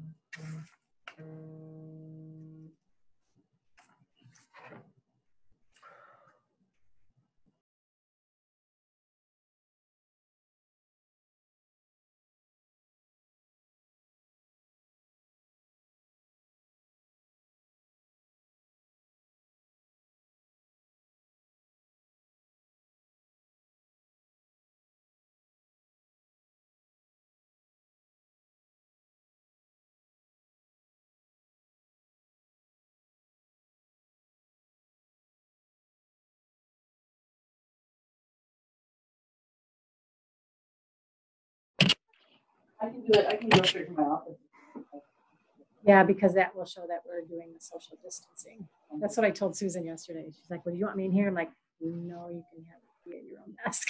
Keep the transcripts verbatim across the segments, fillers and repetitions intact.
I can do it. I can go straight to my office. Yeah, because that will show that we're doing the social distancing. That's what I told Susan yesterday. She's like, well, do you want me in here? I'm like, no, you can have it be at your own desk.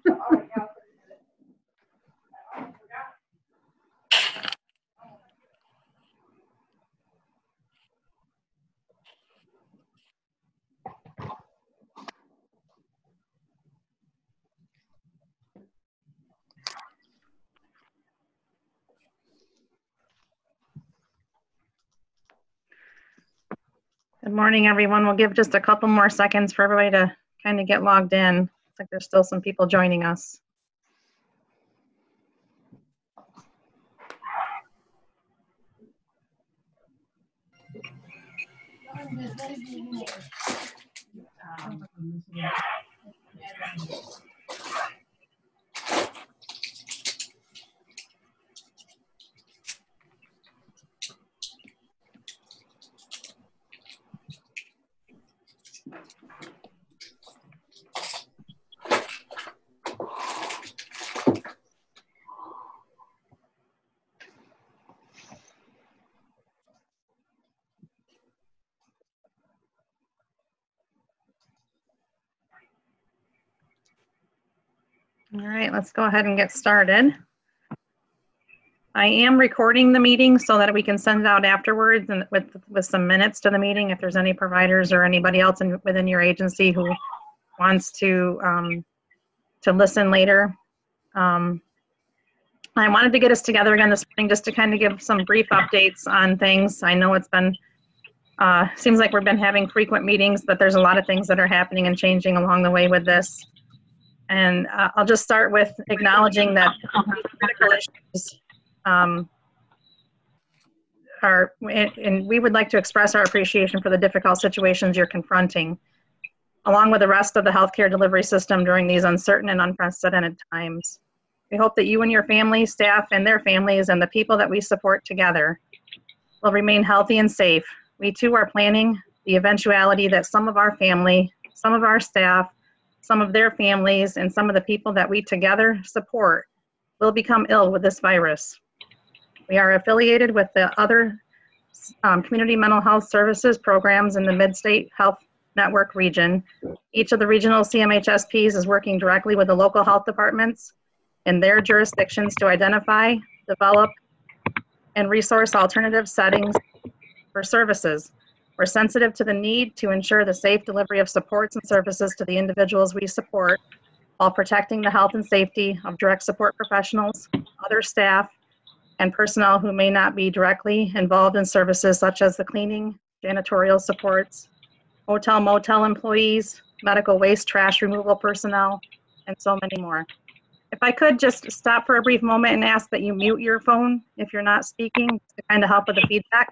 Good morning, everyone. We'll give just a couple more seconds for everybody to kind of get logged in. Looks like there's still some people joining us. All right, let's go ahead and get started. I am recording the meeting so that we can send it out afterwards and with, with some minutes to the meeting if there's any providers or anybody else in, within your agency who wants to, um, to listen later. Um, I wanted to get us together again this morning just to kind of give some brief updates on things. I know it's been, uh, seems like we've been having frequent meetings, but there's a lot of things that are happening and changing along the way with this. And uh, I'll just start with acknowledging that critical issues um, are, and we would like to express our appreciation for the difficult situations you're confronting, along with the rest of the healthcare delivery system during these uncertain and unprecedented times. We hope that you and your family, staff, and their families, and the people that we support together will remain healthy and safe. We too are planning the eventuality that some of our family, some of our staff, some of their families, and some of the people that we together support will become ill with this virus. We are affiliated with the other um, community mental health services programs in the Mid-State Health Network region. Each of the regional C M H S Ps is working directly with the local health departments in their jurisdictions to identify, develop, and resource alternative settings for services. We're sensitive to the need to ensure the safe delivery of supports and services to the individuals we support while protecting the health and safety of direct support professionals, other staff, and personnel who may not be directly involved in services such as the cleaning, janitorial supports, hotel motel employees, medical waste trash removal personnel, and so many more. If I could just stop for a brief moment and ask that you mute your phone if you're not speaking to kind of help with the feedback.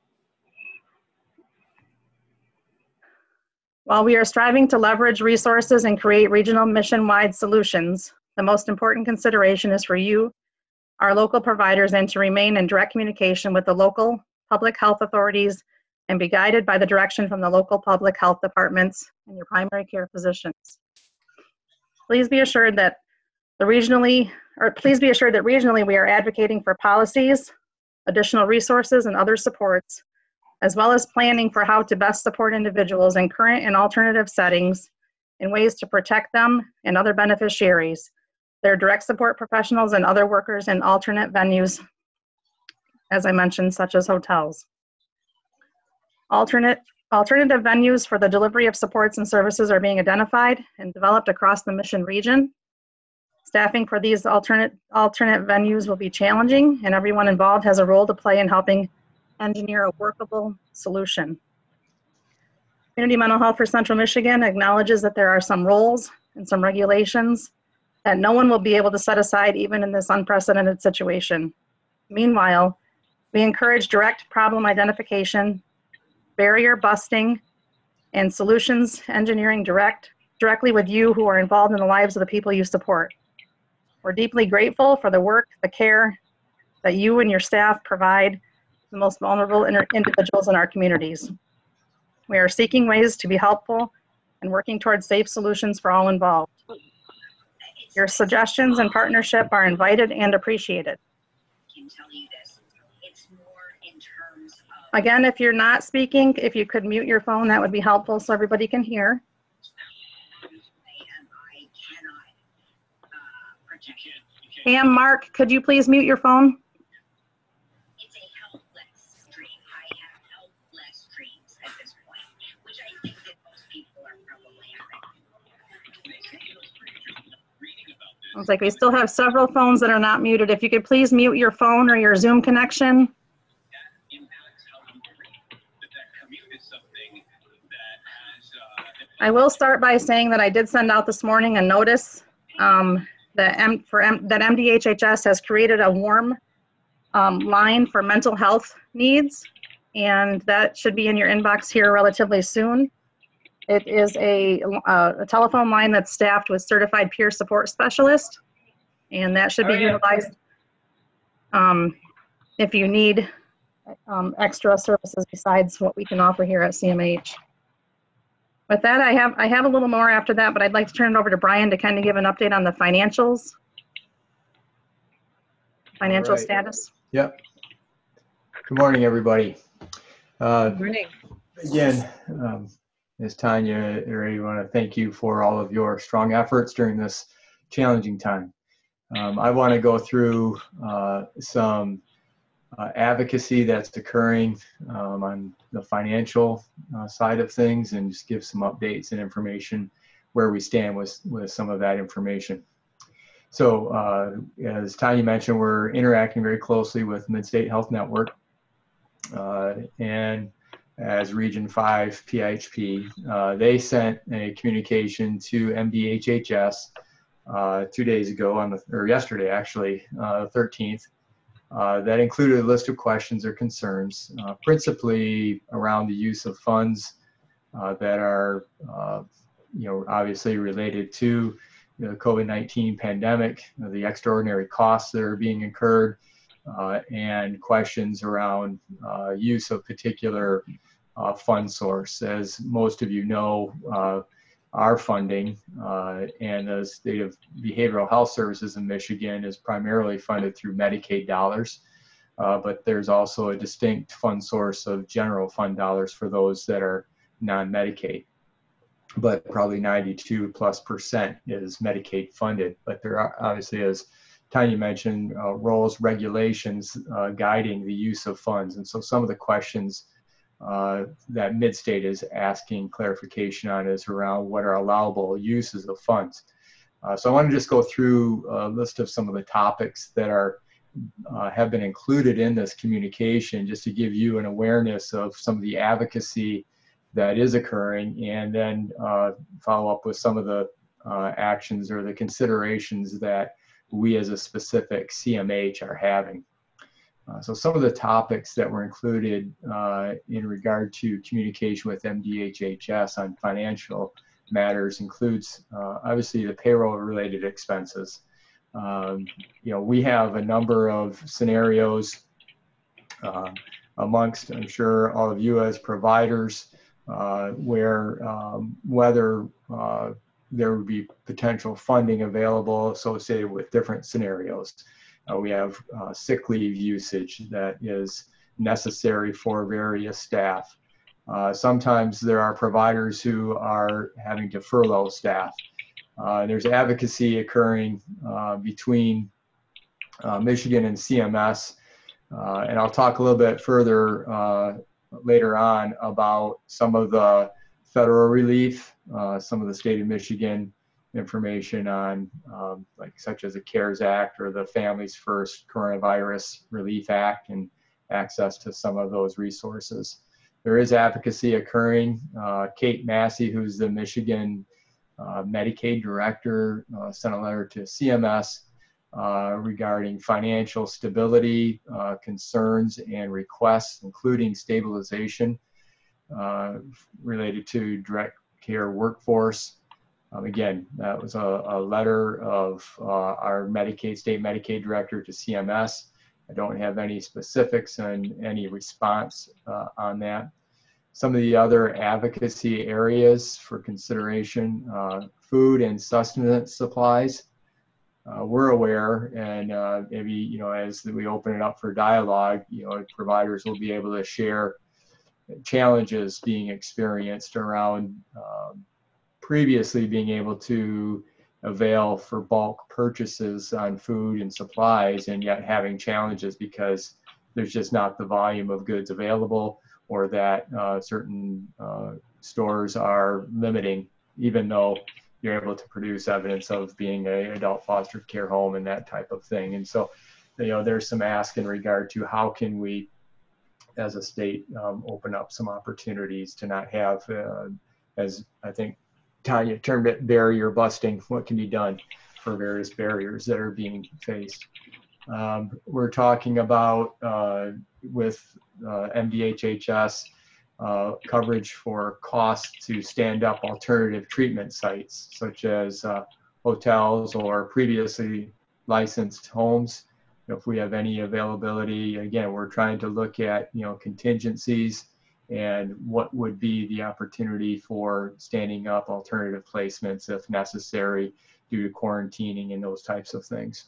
While we are striving to leverage resources and create regional mission-wide solutions, the most important consideration is for you, our local providers, and to remain in direct communication with the local public health authorities and be guided by the direction from the local public health departments and your primary care physicians. Please be assured that the regionally, or please be assured that regionally we are advocating for policies, additional resources, and other supports, as well as planning for how to best support individuals in current and alternative settings in ways to protect them and other beneficiaries, their direct support professionals, and other workers in alternate venues, as I mentioned, such as hotels. Alternate, alternative venues for the delivery of supports and services are being identified and developed across the Mission region. Staffing for these alternate alternate venues will be challenging, and everyone involved has a role to play in helping engineer a workable solution. Community Mental Health for Central Michigan acknowledges that there are some rules and some regulations that no one will be able to set aside even in this unprecedented situation. Meanwhile, we encourage direct problem identification, barrier busting, and solutions engineering direct, directly with you who are involved in the lives of the people you support. We're deeply grateful for the work, the care that you and your staff provide to the most vulnerable individuals in our communities. We are seeking ways to be helpful and working towards safe solutions for all involved. Your suggestions and partnership are invited and appreciated. Again, if you're not speaking, if you could mute your phone, that would be helpful so everybody can hear. Pam, Mark, could you please mute your phone? It's a helpless dream. I have helpless dreams at this point, which I think that most people are probably having. Looks like we still have several phones that are not muted. If you could please mute your phone or your Zoom connection. I will start by saying that I did send out this morning a notice um, that, M for M that M D H H S has created a warm um, line for mental health needs, and that should be in your inbox here relatively soon. It is a, a, a telephone line that's staffed with certified peer support specialists, and that should be oh, yeah. utilized um, if you need um, extra services besides what we can offer here at C M H. With that, I have I have a little more after that, but I'd like to turn it over to Brian to kind of give an update on the financials, financial right. status. Yep. Good morning, everybody. Uh, Good morning. Again, um, Miz Tanya, I really want to thank you for all of your strong efforts during this challenging time. Um, I want to go through uh, some uh, advocacy that's occurring um, on the financial uh, side of things, and just give some updates and information where we stand with, with some of that information. So uh, as Tanya mentioned, we're interacting very closely with Mid-State Health Network uh, and as Region five P I H P. Uh, they sent a communication to M D H H S uh, two days ago, on the, or yesterday actually, uh, the thirteenth, uh, that included a list of questions or concerns, uh, principally around the use of funds uh, that are, uh, you know, obviously related to the COVID nineteen pandemic, you know, the extraordinary costs that are being incurred, uh, and questions around uh, use of particular uh, fund source. As most of you know, uh, our funding uh, and the State of Behavioral Health Services in Michigan is primarily funded through Medicaid dollars, uh, but there's also a distinct fund source of general fund dollars for those that are non-Medicaid. But probably ninety-two plus percent is Medicaid funded. But there are obviously, as Tanya mentioned, uh, rules, regulations uh, guiding the use of funds. And so some of the questions uh, that Midstate is asking clarification on is around what are allowable uses of funds. Uh, so I want to just go through a list of some of the topics that are uh, have been included in this communication, just to give you an awareness of some of the advocacy that is occurring, and then uh, follow up with some of the uh, actions or the considerations that we as a specific C M H are having. Uh, so some of the topics that were included uh, in regard to communication with M D H H S on financial matters includes uh, obviously the payroll related expenses. Um, you know, we have a number of scenarios uh, amongst, I'm sure, all of you as providers, Uh, where um, whether uh, there would be potential funding available associated with different scenarios. Uh, we have uh, sick leave usage that is necessary for various staff. Uh, sometimes there are providers who are having to furlough staff. Uh, there's advocacy occurring uh, between uh, Michigan and C M S, uh, and I'll talk a little bit further uh, later on about some of the federal relief, uh, some of the state of Michigan information on, um, like such as the CARES Act or the Families First Coronavirus Relief Act, and access to some of those resources. There is advocacy occurring. Uh, Kate Massey, who's the Michigan uh, Medicaid director, uh, sent a letter to C M S uh, regarding financial stability uh, concerns and requests, including stabilization uh, related to direct care workforce. Um, again, that was a, a letter of uh, our Medicaid, state Medicaid director to C M S. I don't have any specifics and any response uh, on that. Some of the other advocacy areas for consideration, uh, food and sustenance supplies. Uh, we're aware, and uh, maybe, you know, as we open it up for dialogue, you know, providers will be able to share challenges being experienced around um, previously being able to avail for bulk purchases on food and supplies, and yet having challenges because there's just not the volume of goods available, or that uh, certain uh, stores are limiting, even though you're able to produce evidence of being a adult foster care home and that type of thing. And so, you know, there's some ask in regard to how can we, as a state, um, open up some opportunities to not have, uh, as I think Tanya termed it, barrier busting. What can be done for various barriers that are being faced? Um, we're talking about uh, with uh, M D H H S uh, coverage for costs to stand up alternative treatment sites, such as uh, hotels or previously licensed homes. If we have any availability, again, we're trying to look at, you know, contingencies and what would be the opportunity for standing up alternative placements if necessary due to quarantining and those types of things.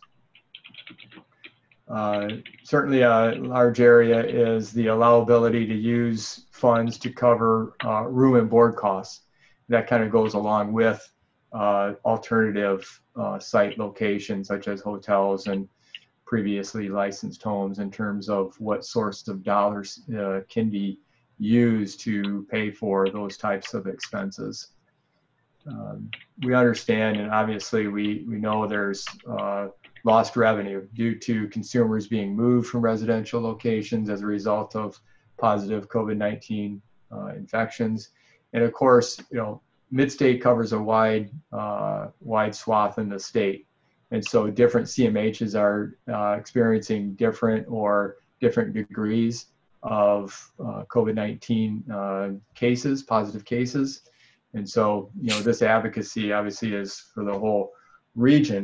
Uh, certainly a large area is the allowability to use funds to cover uh, room and board costs. That kind of goes along with uh, alternative uh, site locations such as hotels and previously licensed homes, in terms of what source of dollars uh, can be used to pay for those types of expenses. Um, we understand, and obviously we, we know there's uh, lost revenue due to consumers being moved from residential locations as a result of positive COVID nineteen uh, infections. And of course, you know, Midstate covers a wide, uh, wide swath in the state. And so different C M Hs are uh, experiencing different or different degrees of uh, COVID nineteen uh, cases, positive cases. And so, you know, this advocacy obviously is for the whole region,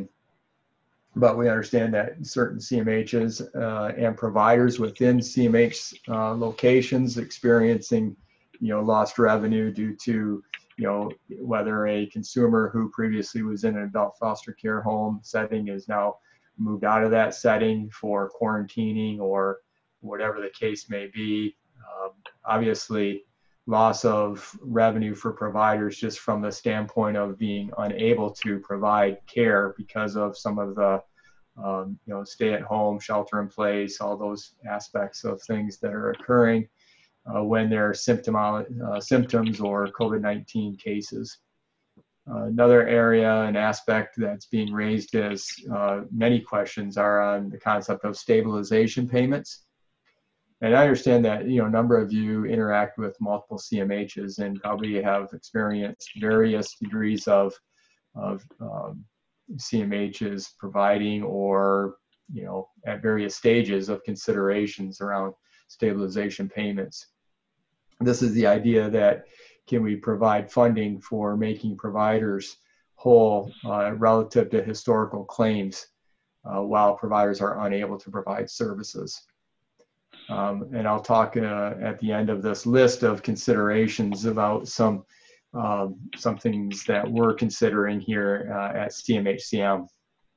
but we understand that certain C M Hs uh, and providers within C M H uh, locations experiencing, you know, lost revenue due to, you know, whether a consumer who previously was in an adult foster care home setting is now moved out of that setting for quarantining or whatever the case may be. Um, obviously, loss of revenue for providers just from the standpoint of being unable to provide care because of some of the, um, you know, stay at home, shelter in place, all those aspects of things that are occurring uh, when there are symptomology, uh, symptoms or COVID nineteen cases. Uh, another area and aspect that's being raised is uh, many questions are on the concept of stabilization payments. And I understand that, you know, a number of you interact with multiple C M Hs and probably have experienced various degrees of, of um, C M Hs providing or, you know, at various stages of considerations around stabilization payments. This is the idea that can we provide funding for making providers whole uh, relative to historical claims uh, while providers are unable to provide services. Um, and I'll talk uh, at the end of this list of considerations about some um, some things that we're considering here uh, at C M H C M.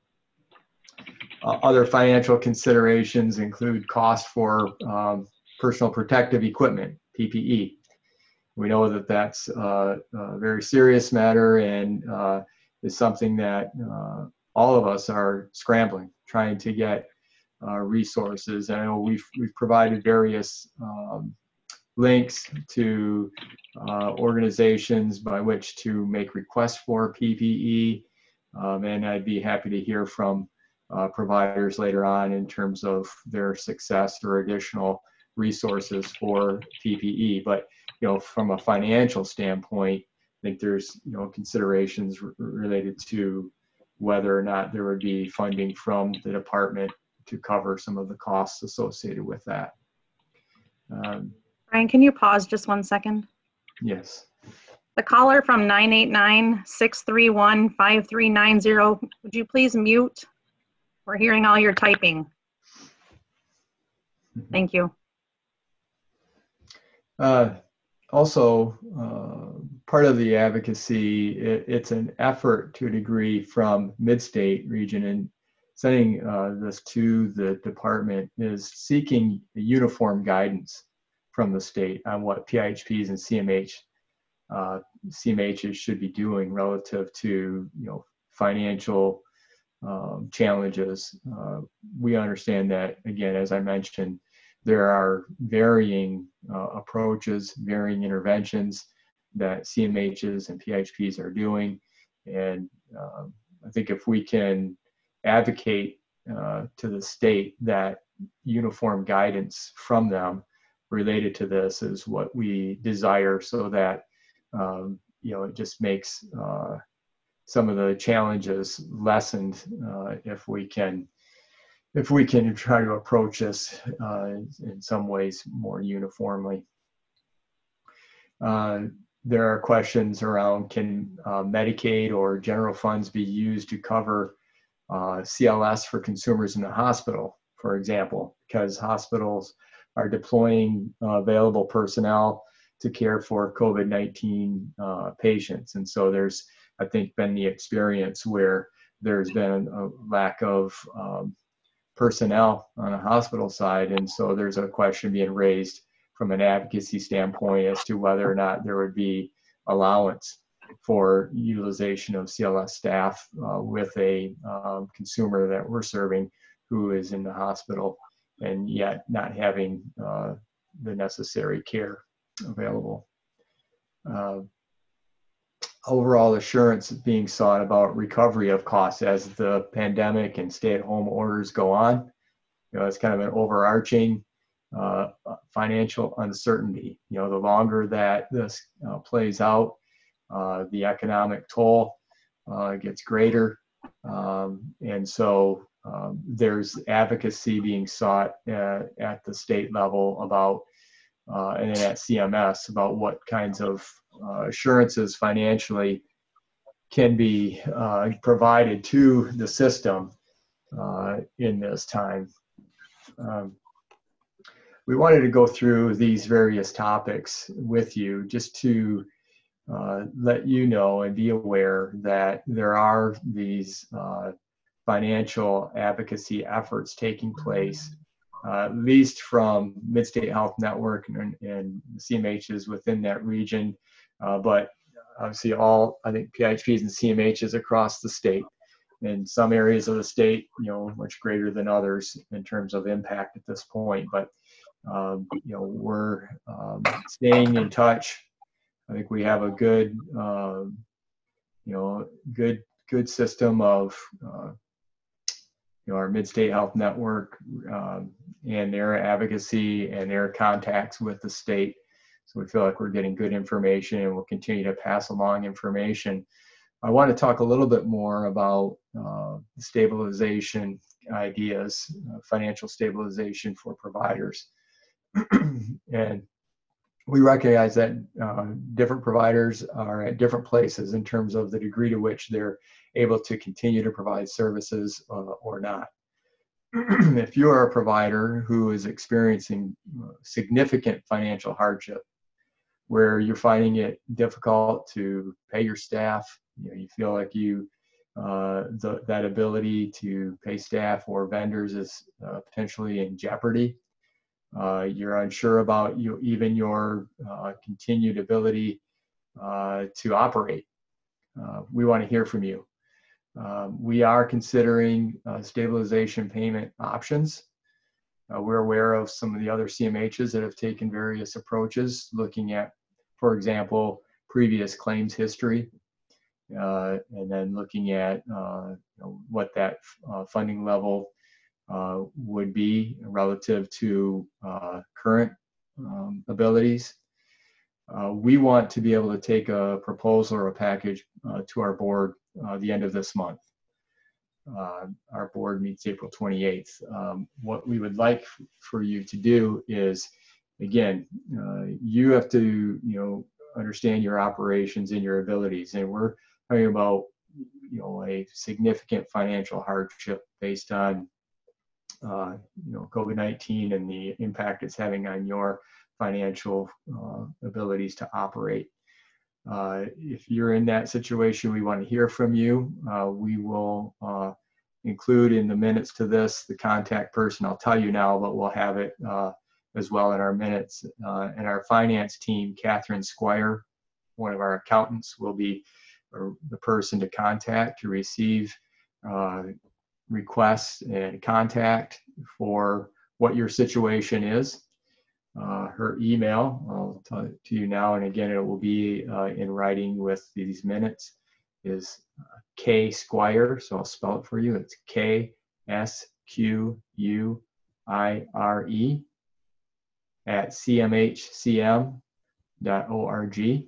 Uh, other financial considerations include cost for um, personal protective equipment, P P E. We know that that's uh, a very serious matter and uh, is something that uh, all of us are scrambling, trying to get Uh, resources. I know we've, we've provided various um, links to uh, organizations by which to make requests for P P E Um, and I'd be happy to hear from uh, providers later on in terms of their success or additional resources for P P E. But, you know, from a financial standpoint, I think there's, you know, considerations r- related to whether or not there would be funding from the department to cover some of the costs associated with that. Um, Brian, can you pause just one second? yes. The caller from nine eight nine, six three one, five three nine zero, would you please mute? We're hearing all your typing. Thank you. Uh, also, uh, part of the advocacy, it, it's an effort to a degree from Mid-State region, and sending uh, this to the department is seeking uniform guidance from the state on what P I H Ps and C M H uh, C M Hs should be doing relative to, you know, financial um, challenges. Uh, we understand that, again, as I mentioned, there are varying uh, approaches, varying interventions that C M Hs and P I H Ps are doing. And uh, I think if we can advocate uh, to the state that uniform guidance from them related to this is what we desire, so that, um, you know, it just makes uh, some of the challenges lessened uh, if we can if we can try to approach this uh, in some ways more uniformly. Uh, there are questions around, can uh, Medicaid or general funds be used to cover uh, C L S for consumers in the hospital, for example, because hospitals are deploying uh, available personnel to care for COVID nineteen uh, patients. And so there's, I think, been the experience where there's been a lack of um, personnel on the hospital side. And so there's a question being raised from an advocacy standpoint as to whether or not there would be allowance for utilization of C L S staff uh, with a um, consumer that we're serving who is in the hospital and yet not having uh, the necessary care available. Uh, overall assurance being sought about recovery of costs as the pandemic and stay-at-home orders go on. You know, it's kind of an overarching uh, financial uncertainty. You know, the longer that this uh, plays out, uh, the economic toll uh, gets greater. Um, and so um, there's advocacy being sought at, at the state level about, uh, and then at C M S, about what kinds of uh, assurances financially can be uh, provided to the system uh, in this time. Um, we wanted to go through these various topics with you just to uh, let you know and be aware that there are these uh, financial advocacy efforts taking place, uh, at least from Mid-State Health Network and, and C M Hs within that region, uh, but obviously all, I think, P I H Ps and C M Hs across the state. In some areas of the state, you know, much greater than others in terms of impact at this point. But, um, you know, we're um, staying in touch. I think we have a good, uh, you know, good, good system of, uh, you know, our Mid-State Health Network um, and their advocacy and their contacts with the state. So we feel like we're getting good information, and we'll continue to pass along information. I want to talk a little bit more about uh, stabilization ideas, uh, financial stabilization for providers. And we recognize that uh, different providers are at different places in terms of the degree to which they're able to continue to provide services uh, or not. If you are a provider who is experiencing significant financial hardship, where you're finding it difficult to pay your staff, you know, you feel like you uh, the, that ability to pay staff or vendors is uh, potentially in jeopardy. Uh, you're unsure about you even your uh, continued ability uh, to operate. Uh, we want to hear from you. Um, we are considering uh, stabilization payment options. Uh, we're aware of some of the other C M Hs that have taken various approaches, looking at, for example, previous claims history uh, and then looking at uh, you know, what that uh, funding level uh, would be relative to uh, current um, abilities. Uh, we want to be able to take a proposal or a package uh, to our board uh, the end of this month. Uh, our board meets April twenty-eighth. Um, what we would like for you to do is, again, uh, you have to, you know, understand your operations and your abilities. And we're talking about, you know, a significant financial hardship based on, uh, you know, COVID nineteen and the impact it's having on your financial uh, abilities to operate. Uh, if you're in that situation, we want to hear from you. Uh, we will uh, include in the minutes to this the contact person. I'll tell you now, but we'll have it uh, as well in our minutes. Uh, and our finance team, Catherine Squire, one of our accountants, will be the person to contact to receive uh, requests and contact for what your situation is. Uh, her email, I'll tell it to you now, and again, it will be uh, in writing with these minutes, is uh, K Squire, so I'll spell it for you. It's K S Q U I R E at C M H C M dot org.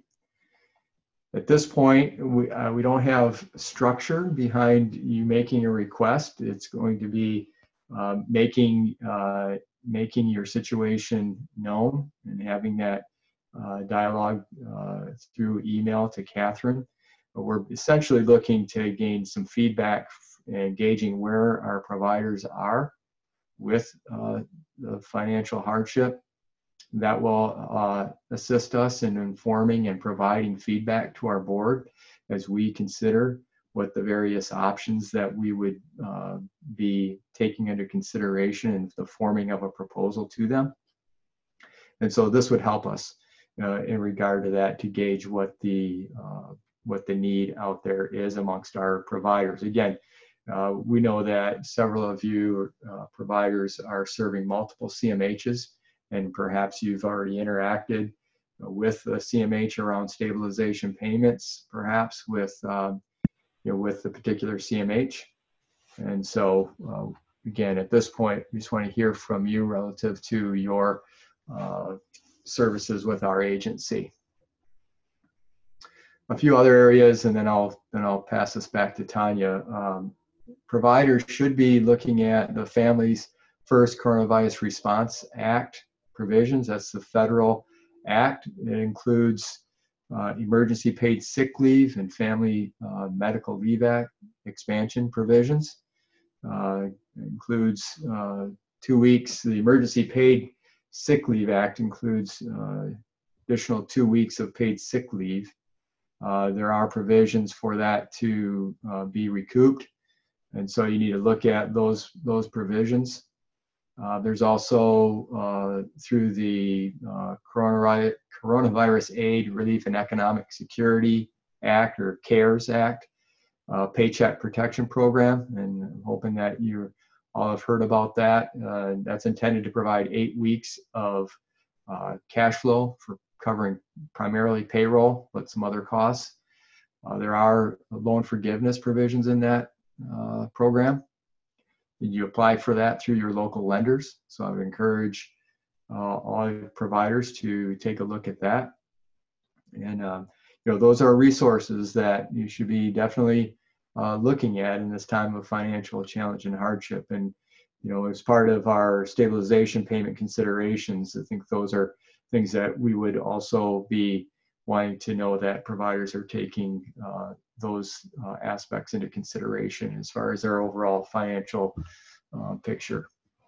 At this point, we, uh, we don't have structure behind you making a request. It's going to be uh, making uh, making your situation known and having that uh, dialogue uh, through email to Catherine. But we're essentially looking to gain some feedback and gauging where our providers are with uh, the financial hardship. That will uh, assist us in informing and providing feedback to our board as we consider what the various options that we would uh, be taking into consideration in the forming of a proposal to them. And so this would help us uh, in regard to that, to gauge what the uh, what the need out there is amongst our providers. Again, uh, we know that several of you uh, providers are serving multiple C M Hs, and perhaps you've already interacted with the C M H around stabilization payments, perhaps with um, you know, with the particular C M H. And so, uh, again, at this point, we just want to hear from you relative to your uh, services with our agency. A few other areas, and then I'll then I'll pass this back to Tanya. Um, providers should be looking at the Families First Coronavirus Response Act provisions. That's the federal act. It includes Uh, emergency paid sick leave and family uh, medical leave act expansion provisions. Uh, includes uh, two weeks. The emergency paid sick leave act includes uh, additional two weeks of paid sick leave. Uh, there are provisions for that to uh, be recouped, and so you need to look at those those provisions. Uh, there's also uh, through the uh, coronavirus, Coronavirus Aid, Relief, and Economic Security Act, or CARES Act, uh, Paycheck Protection Program, and I'm hoping that you all have heard about that. Uh, that's intended to provide eight weeks of uh, cash flow for covering primarily payroll, but some other costs. Uh, there are loan forgiveness provisions in that uh, program. You apply for that through your local lenders. So I would encourage uh, all providers to take a look at that. And um, you know, those are resources that you should be definitely uh, looking at in this time of financial challenge and hardship. And you know, as part of our stabilization payment considerations, I think those are things that we would also be wanting to know that providers are taking uh, those uh, aspects into consideration as far as their overall financial uh, picture.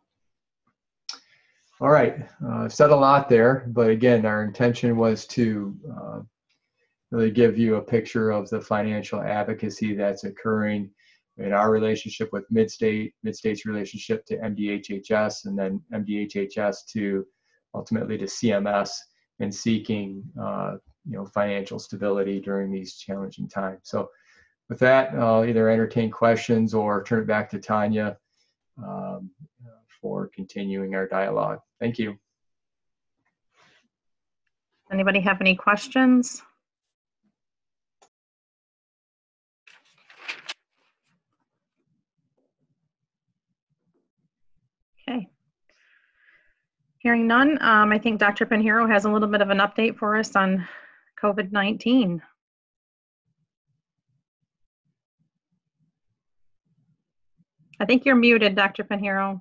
All right, uh, I've said a lot there, but again, our intention was to uh, really give you a picture of the financial advocacy that's occurring in our relationship with Midstate, Midstate's relationship to M D H H S, and then M D H H S to ultimately to C M S, and seeking uh, you know, financial stability during these challenging times. So with that, I'll either entertain questions or turn it back to Tanya um, for continuing our dialogue. Thank you. Anybody have any questions? Hearing none, um, I think Doctor Pinheiro has a little bit of an update for us on COVID nineteen. I think you're muted, Doctor Pinheiro.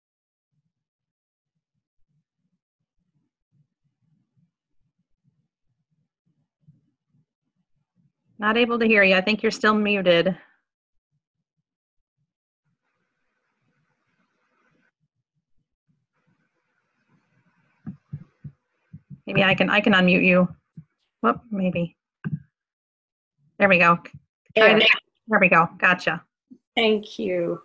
Not able to hear you. I think you're still muted. Maybe I can I can unmute you. Whoop, maybe. There we go. Try There. to- there we go. Gotcha. Thank you.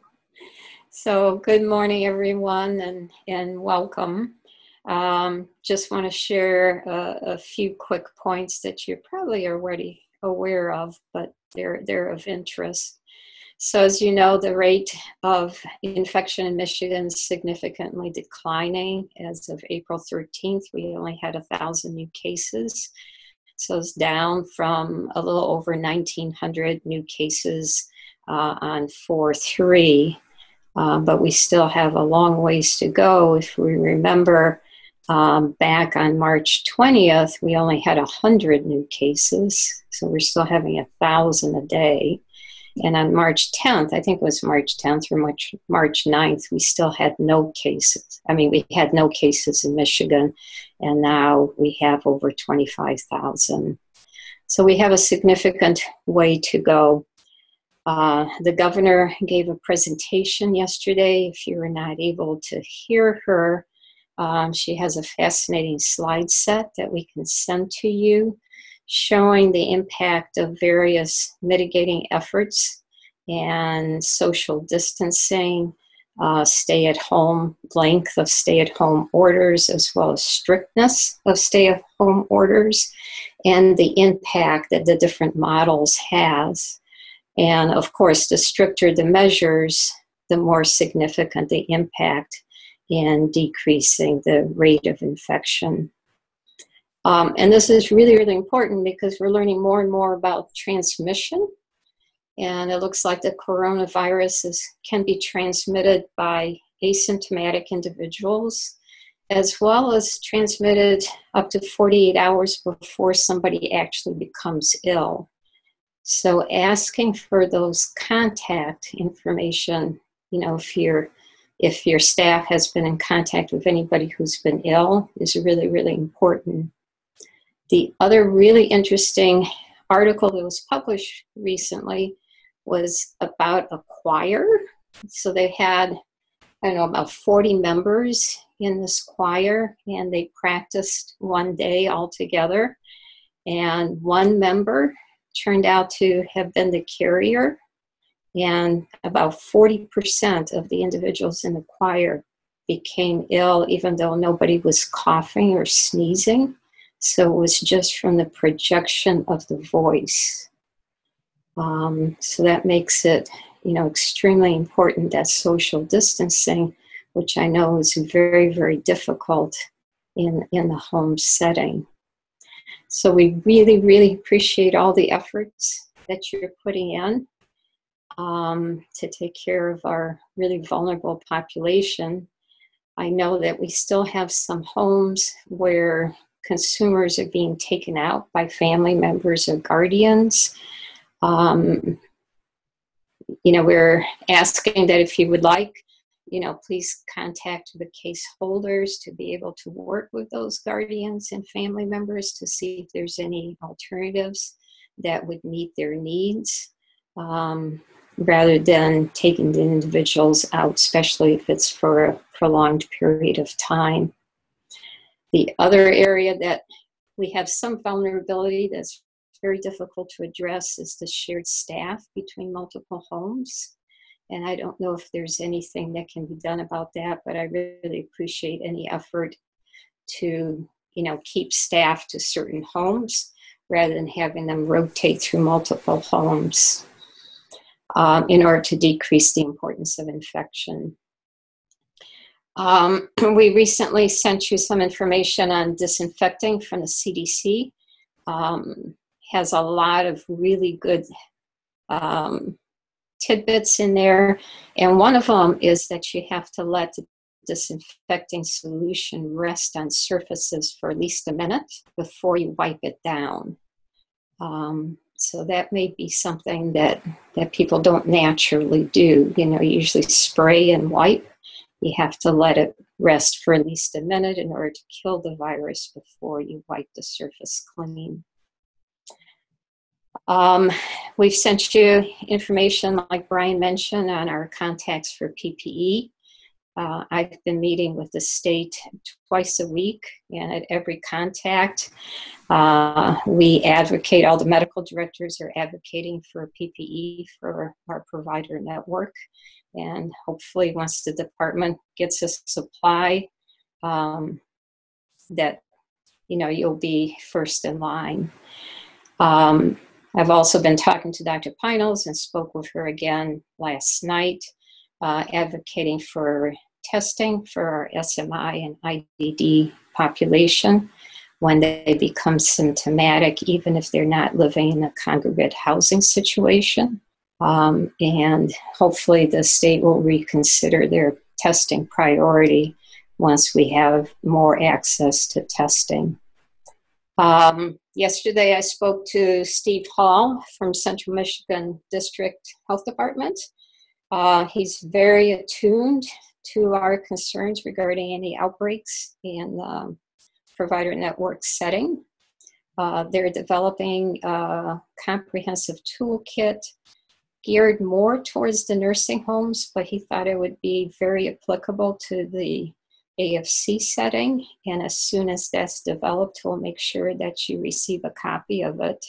So good morning, everyone, and, and welcome. Um, just want to share a, a few quick points that you probably are already aware of, but they're, they're of interest. So as you know, the rate of infection in Michigan is significantly declining. As of April thirteenth, we only had a thousand new cases. So it's down from a little over nineteen hundred new cases uh, on four three. Um, but we still have a long ways to go. If we remember, um, back on March twentieth, we only had one hundred new cases. So we're still having a thousand a day. And on March tenth, I think it was March tenth or March, March ninth, we still had no cases. I mean, we had no cases in Michigan, and now we have over twenty-five thousand. So we have a significant way to go. Uh, the governor gave a presentation yesterday. If you were not able to hear her, um, she has a fascinating slide set that we can send to you, showing the impact of various mitigating efforts and social distancing, uh, stay-at-home, length of stay-at-home orders, as well as strictness of stay-at-home orders, and the impact that the different models has. And of course, the stricter the measures, the more significant the impact in decreasing the rate of infection. Um, and this is really, really important because we're learning more and more about transmission. And it looks like the coronavirus is, can be transmitted by asymptomatic individuals, as well as transmitted up to forty-eight hours before somebody actually becomes ill. So asking for those contact information, you know, if you're if your staff has been in contact with anybody who's been ill, is really, really important. The other really interesting article that was published recently was about a choir. So they had, I don't know, about forty members in this choir, and they practiced one day all together. And one member turned out to have been the carrier, and about forty percent of the individuals in the choir became ill, even though nobody was coughing or sneezing. So it was just from the projection of the voice. Um, so that makes it, you know, extremely important, that social distancing, which I know is very, very difficult in, in the home setting. So we really, really appreciate all the efforts that you're putting in um, to take care of our really vulnerable population. I know that we still have some homes where consumers are being taken out by family members or guardians. Um, you know, we're asking that if you would like, you know, please contact the case holders to be able to work with those guardians and family members to see if there's any alternatives that would meet their needs, um, rather than taking the individuals out, especially if it's for a prolonged period of time. The other area that we have some vulnerability that's very difficult to address is the shared staff between multiple homes. And I don't know if there's anything that can be done about that, but I really appreciate any effort to, you know, keep staff to certain homes rather than having them rotate through multiple homes um, in order to decrease the importance of infection. Um, we recently sent you some information on disinfecting from the C D C. Um, has a lot of really good um, tidbits in there. And one of them is that you have to let the disinfecting solution rest on surfaces for at least a minute before you wipe it down. Um, so that may be something that, that people don't naturally do. You know, you usually spray and wipe. You have to let it rest for at least a minute in order to kill the virus before you wipe the surface clean. Um, we've sent you information, like Brian mentioned, on our contacts for P P E. Uh, I've been meeting with the state twice a week, and at every contact, uh, we advocate, all the medical directors are advocating for P P E for our provider network. And hopefully once the department gets a supply, um, that, you know, you'll be first in line. Um, I've also been talking to Doctor Pinels and spoke with her again last night, uh, advocating for testing for our S M I and I D D population when they become symptomatic, even if they're not living in a congregate housing situation. Um, and hopefully the state will reconsider their testing priority once we have more access to testing. Um, yesterday I spoke to Steve Hall from Central Michigan District Health Department. Uh, he's very attuned to our concerns regarding any outbreaks in the provider network setting. Uh, they're developing a comprehensive toolkit geared more towards the nursing homes, but he thought it would be very applicable to the A F C setting. And as soon as that's developed, we'll make sure that you receive a copy of it.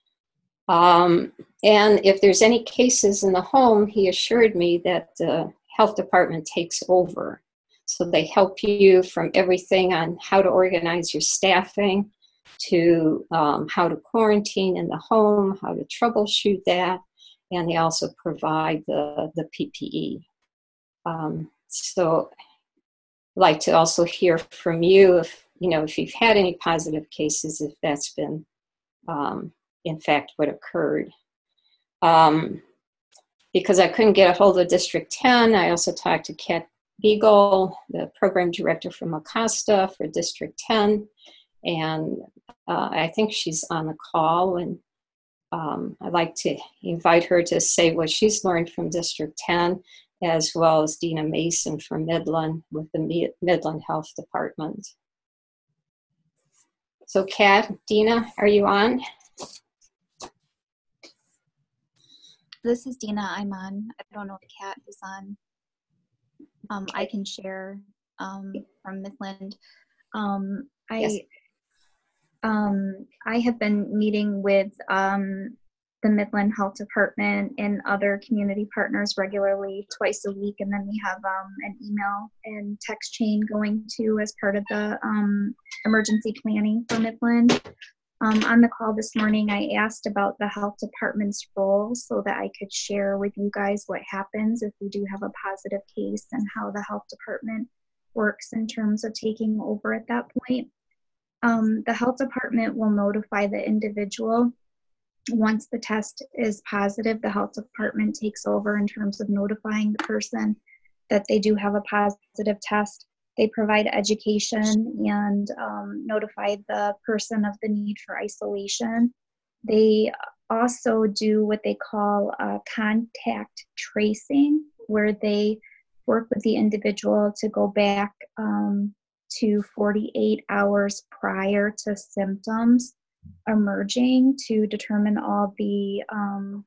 Um, and if there's any cases in the home, he assured me that the health department takes over. So they help you from everything on how to organize your staffing to um, how to quarantine in the home, how to troubleshoot that. And they also provide the, the P P E. Um, so I'd like to also hear from you if, you know, if you've had any positive cases, if that's been, um, in fact, what occurred. Um, because I couldn't get a hold of District ten, I also talked to Kat Beagle, the program director from Acosta for District ten, and uh, I think she's on the call, and um, I'd like to invite her to say what she's learned from District ten, as well as Dina Mason from Midland with the Midland Health Department. So Kat, Dina, are you on? This is Dina, I'm on. I don't know if Kat is on. Um, I can share um, from Midland. Um, I Yes. um, I have been meeting with um, the Midland Health Department and other community partners regularly twice a week, and then we have um, an email and text chain going too as part of the um, emergency planning for Midland. Um, on the call this morning, I asked about the health department's role so that I could share with you guys what happens if we do have a positive case and how the health department works in terms of taking over at that point. Um, the health department will notify the individual. Once the test is positive, the health department takes over in terms of notifying the person that they do have a positive test. They provide education and um, notify the person of the need for isolation. They also do what they call uh, contact tracing, where they work with the individual to go back um, to forty-eight hours prior to symptoms emerging to determine all the um,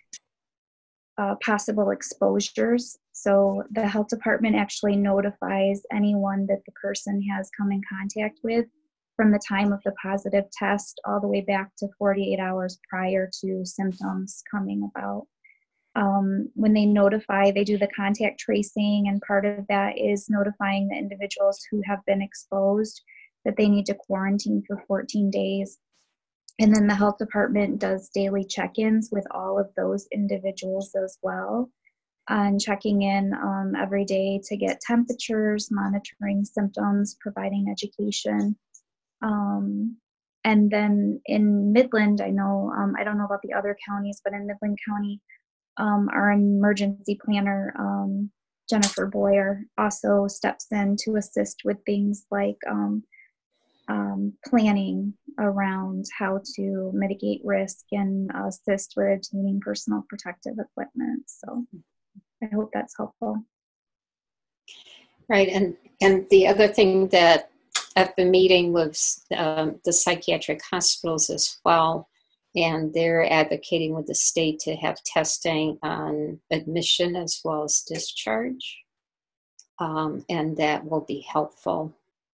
uh, possible exposures. So the health department actually notifies anyone that the person has come in contact with from the time of the positive test all the way back to forty-eight hours prior to symptoms coming about. Um, when they notify, they do the contact tracing, and part of that is notifying the individuals who have been exposed that they need to quarantine for fourteen days. And then the health department does daily check-ins with all of those individuals as well, and checking in um, every day to get temperatures, monitoring symptoms, providing education. Um, and then in Midland, I know, um, I don't know about the other counties, but in Midland County, um, our emergency planner um, Jennifer Boyer also steps in to assist with things like um, um, planning around how to mitigate risk and assist with obtaining personal protective equipment. So I hope that's helpful. Right, and, and the other thing that I've been meeting with um, the psychiatric hospitals as well, and they're advocating with the state to have testing on admission as well as discharge, um, and that will be helpful.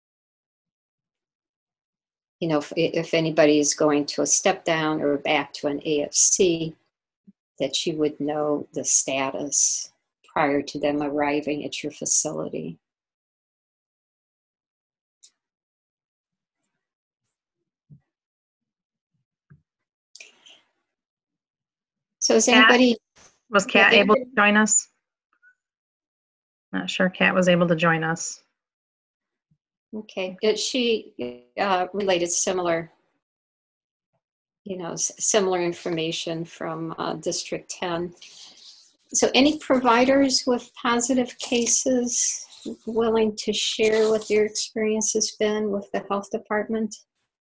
You know, if, if anybody is going to a step down or back to an A F C, that you would know the status prior to them arriving at your facility. So is anybody? Was Kat Yeah, able to join us? Not sure Kat was able to join us. Okay, it, she uh, related similar, you know, s- similar information from uh, District ten. So any providers with positive cases willing to share what their experience has been with the health department?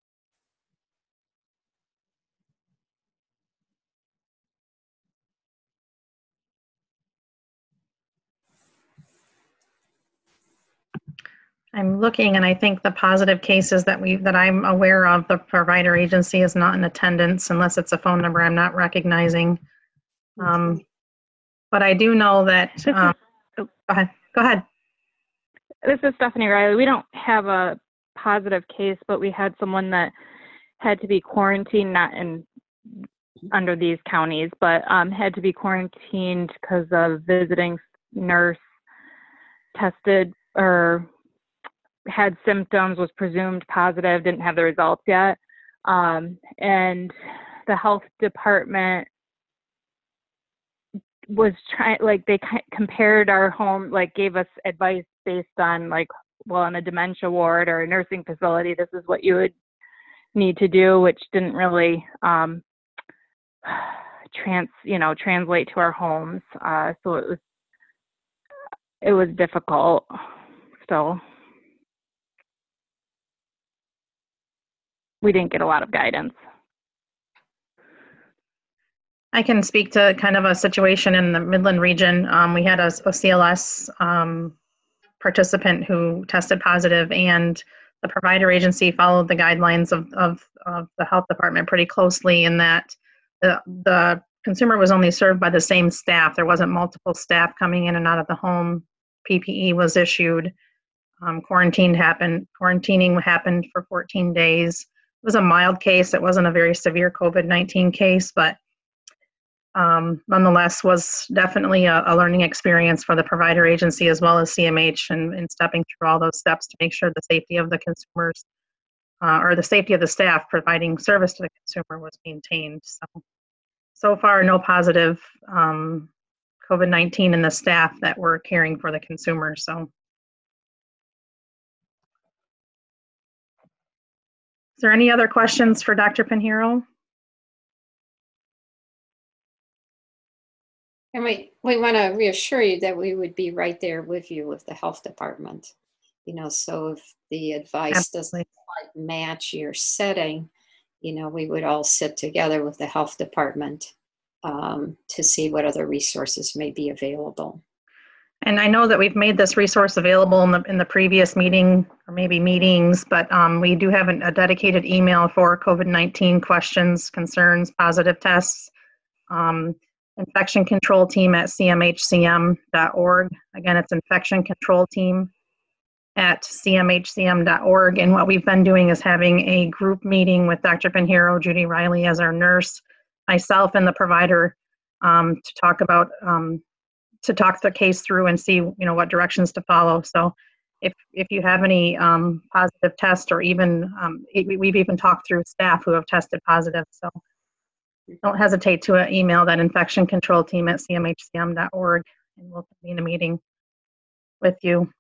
I'm looking, and I think the positive cases that we that I'm aware of, the provider agency is not in attendance unless it's a phone number I'm not recognizing. Um, but I do know that. Um, oh, go ahead. Go ahead. This is Stephanie Riley. We don't have a positive case, but we had someone that had to be quarantined, not in under these counties, but um, had to be quarantined because of visiting nurse tested or had symptoms, was presumed positive, didn't have the results yet. Um, and the health department was trying, like they compared our home, like gave us advice based on like, well, in a dementia ward or a nursing facility, this is what you would need to do, which didn't really um, trans, you know, translate to our homes. Uh, so it was, it was difficult. So we didn't get a lot of guidance. I can speak to kind of a situation in the Midland region. Um, we had a, a C L S um, participant who tested positive, and the provider agency followed the guidelines of, of, of the health department pretty closely in that the, the consumer was only served by the same staff. There wasn't multiple staff coming in and out of the home. P P E was issued. Um, quarantine happened. Quarantining happened for fourteen days. It was a mild case. It wasn't a very severe COVID nineteen case, but um, nonetheless was definitely a, a learning experience for the provider agency as well as C M H, and, and stepping through all those steps to make sure the safety of the consumers uh, or the safety of the staff providing service to the consumer was maintained. So, so far, no positive um, COVID nineteen in the staff that were caring for the consumer. So, is there any other questions for Doctor Pinheiro? And we, we want to reassure you that we would be right there with you with the health department. You know, so if the advice Absolutely. doesn't quite match your setting, you know, we would all sit together with the health department um, to see what other resources may be available. And I know that we've made this resource available in the in the previous meeting or maybe meetings, but um, we do have an, a dedicated email for COVID nineteen questions, concerns, positive tests. Um, infection control team at c m h c m dot org. Again, it's infection control team at c m h c m dot org. And what we've been doing is having a group meeting with Doctor Pinheiro, Judy Riley as our nurse, myself and the provider um, to talk about, um, to talk the case through and see, you know, what directions to follow. So if, if you have any um, positive tests, or even, um, it, we've even talked through staff who have tested positive. So don't hesitate to email that infection control team at c m h c m dot org, and we'll convene a meeting with you.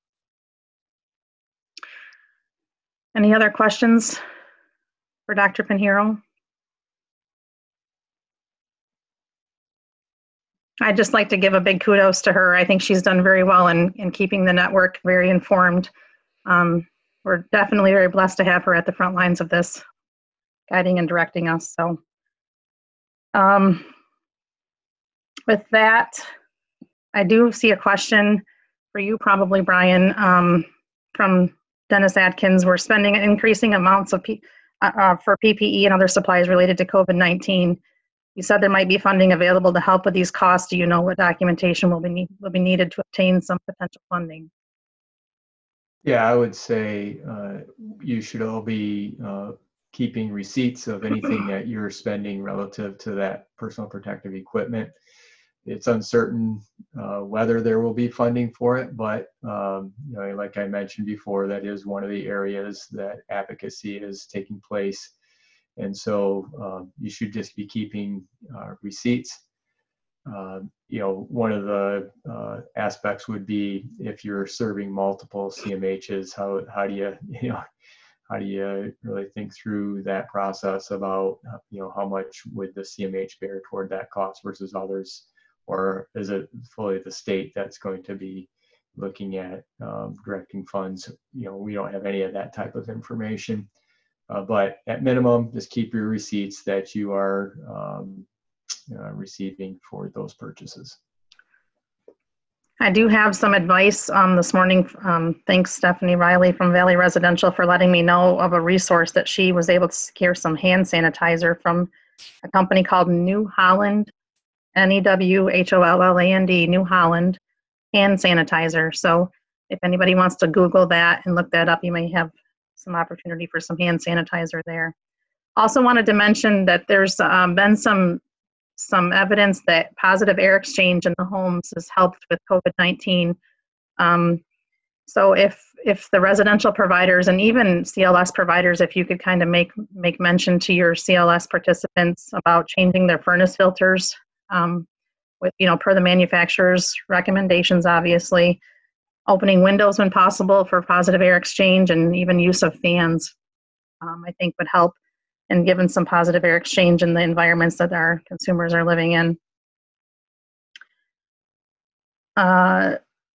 Any other questions for Doctor Pinheiro? I'd just like to give a big kudos to her. I think she's done very well in, in keeping the network very informed. Um, we're definitely very blessed to have her at the front lines of this, guiding and directing us. So um, with that, I do see a question for you probably, Brian, um, from Dennis Atkins. We're spending increasing amounts of P, uh, uh, for P P E and other supplies related to COVID nineteen. You said there might be funding available to help with these costs. Do you know what documentation will be, need, will be needed to obtain some potential funding? Yeah, I would say uh, you should all be uh, keeping receipts of anything that you're spending relative to that personal protective equipment. It's uncertain uh, whether there will be funding for it, but um, you know, like I mentioned before, that is one of the areas that advocacy is taking place. And so um, you should just be keeping uh, receipts. Uh, you know, one of the uh, aspects would be if you're serving multiple C M Hs, how how do you you know how do you really think through that process about you know how much would the C M H bear toward that cost versus others, or is it fully the state that's going to be looking at um, directing funds? You know, we don't have any of that type of information. Uh, but at minimum, just keep your receipts that you are um, uh, receiving for those purchases. I do have some advice um, this morning. Um, thanks, Stephanie Riley from Valley Residential, for letting me know of a resource that she was able to secure some hand sanitizer from a company called New Holland, N E W H O L L A N D, New Holland hand sanitizer. So if anybody wants to Google that and look that up, you may have some opportunity for some hand sanitizer there. Also wanted to mention that there's um, been some some evidence that positive air exchange in the homes has helped with COVID nineteen. Um, so if if the residential providers and even C L S providers, if you could kind of make make mention to your C L S participants about changing their furnace filters, um, with you know per the manufacturer's recommendations, obviously. Opening windows when possible for positive air exchange, and even use of fans, um, I think would help in giving some positive air exchange in the environments that our consumers are living in. Uh,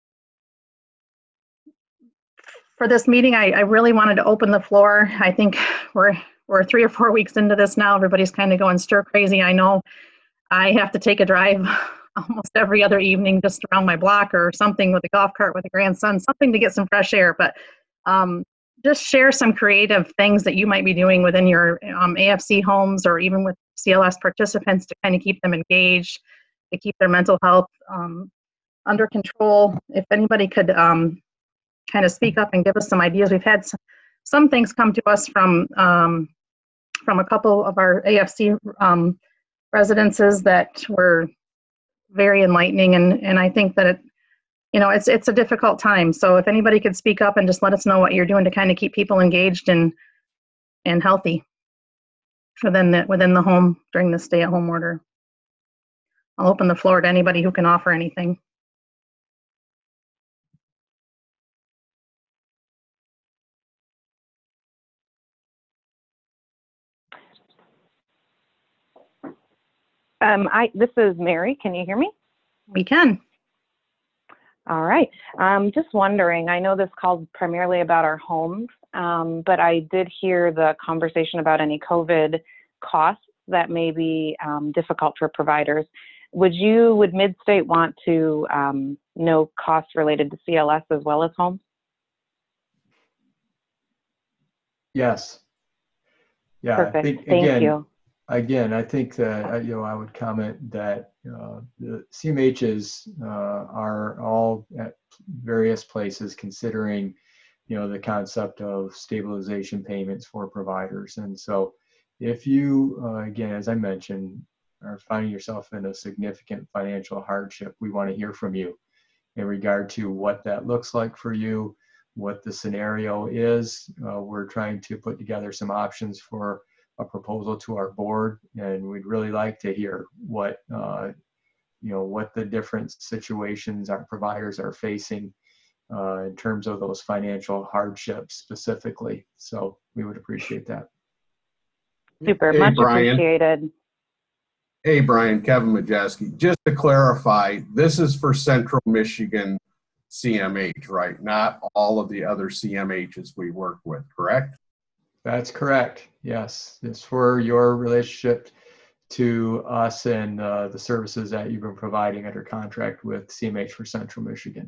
for this meeting, I, I really wanted to open the floor. I think we're we're three or four weeks into this now. Everybody's kind of going stir crazy. I know I have to take a drive almost every other evening just around my block or something with a golf cart with a grandson, something to get some fresh air. But um, just share some creative things that you might be doing within your um, A F C homes, or even with C L S participants, to kind of keep them engaged, to keep their mental health um, under control. If anybody could um, kind of speak up and give us some ideas. We've had some, some things come to us from um, from a couple of our A F C um, residences that were very enlightening, and and I think that it, you know, it's it's a difficult time. So if anybody could speak up and just let us know what you're doing to kind of keep people engaged and and healthy within the within the home during the stay-at-home order. I'll open the floor to anybody who can offer anything. Um, I, this is Mary. Can you hear me? We can. All right. Um, just wondering, I know this call is primarily about our homes, um, but I did hear the conversation about any COVID costs that may be um, difficult for providers. Would you, would Midstate want to um, know costs related to C L S as well as homes? Yes. Yeah, Perfect. I think, Thank again, you. Again, I think that, uh, you know, I would comment that uh, the C M Hs uh, are all at various places considering, you know, the concept of stabilization payments for providers. And so if you, uh, again, as I mentioned, are finding yourself in a significant financial hardship, we want to hear from you in regard to what that looks like for you, what the scenario is. Uh, we're trying to put together some options for a proposal to our board, and we'd really like to hear what uh, you know what the different situations our providers are facing uh, in terms of those financial hardships specifically. So we would appreciate that. Super, Hey, much Brian. appreciated. Hey, Brian, Kevin Majeski. Just to clarify, this is for Central Michigan C M H, right? Not all of the other C M Hs we work with, correct? That's correct. Yes, it's for your relationship to us and uh, the services that you've been providing under contract with C M H for Central Michigan.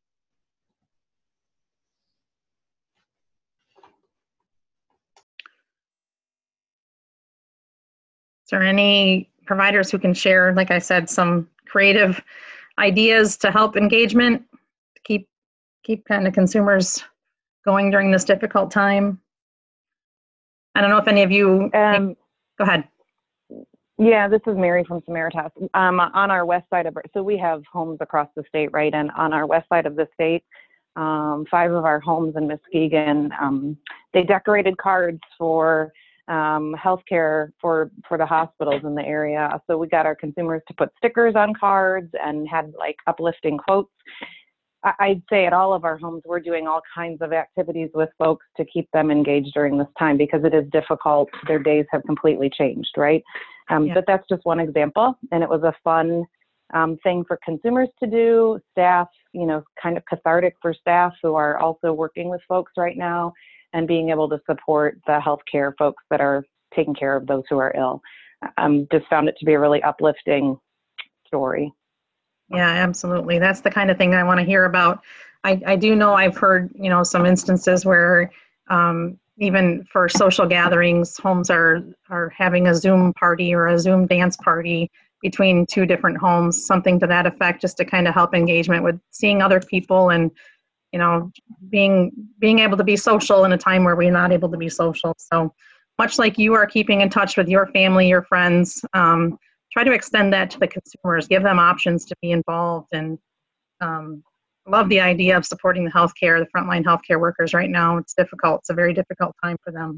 Is there any providers who can share, like I said, some creative ideas to help engagement, to keep keep kind of consumers going during this difficult time? I don't know if any of you, Um, go ahead. Yeah, this is Mary from Samaritas. Um, on our west side of, so we have homes across the state, right? And on our west side of the state, um, five of our homes in Muskegon, um, they decorated cards for um, healthcare for, for the hospitals in the area. So we got our consumers to put stickers on cards and had like uplifting quotes. I, I'd say at all of our homes, we're doing all kinds of activities with folks to keep them engaged during this time because it is difficult. Their days have completely changed, right? Um, Yeah. But that's just one example, and it was a fun um, thing for consumers to do, staff, you know, kind of cathartic for staff who are also working with folks right now and being able to support the healthcare folks that are taking care of those who are ill. Um, just found it to be a really uplifting story. Yeah, absolutely. That's the kind of thing I want to hear about. I, I do know I've heard, you know, some instances where um, even for social gatherings, homes are, are having a Zoom party or a Zoom dance party between two different homes, something to that effect, just to kind of help engagement with seeing other people and, you know, being being able to be social in a time where we're not able to be social. So much like you are keeping in touch with your family, your friends, um, try to extend that to the consumers, give them options to be involved, and um, love the idea of supporting the healthcare, the frontline healthcare workers right now. It's difficult. It's a very difficult time for them.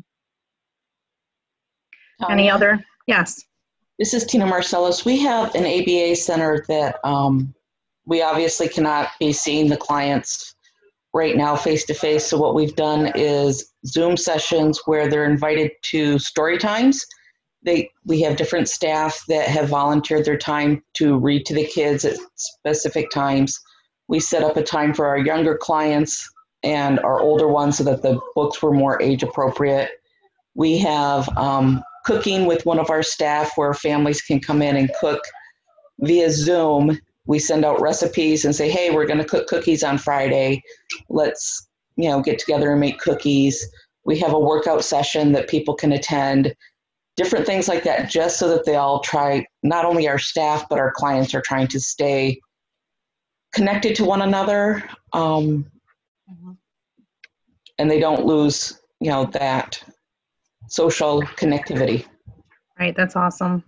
Any Tanya, other? Yes. This is Tina Marcellus. We have an A B A center that um, we obviously cannot be seeing the clients right now face to face. So what we've done is Zoom sessions where they're invited to story times. They, we have different staff that have volunteered their time to read to the kids at specific times. We set up a time for our younger clients and our older ones so that the books were more age appropriate. We have um, cooking with one of our staff where families can come in and cook via Zoom. We send out recipes and say, hey, we're going to cook cookies on Friday. Let's, you know, get together and make cookies. We have a workout session that people can attend. Different things like that, just so that they all try, not only our staff, but our clients are trying to stay connected to one another, um, mm-hmm. and they don't lose, you know, that social connectivity. Right, that's awesome.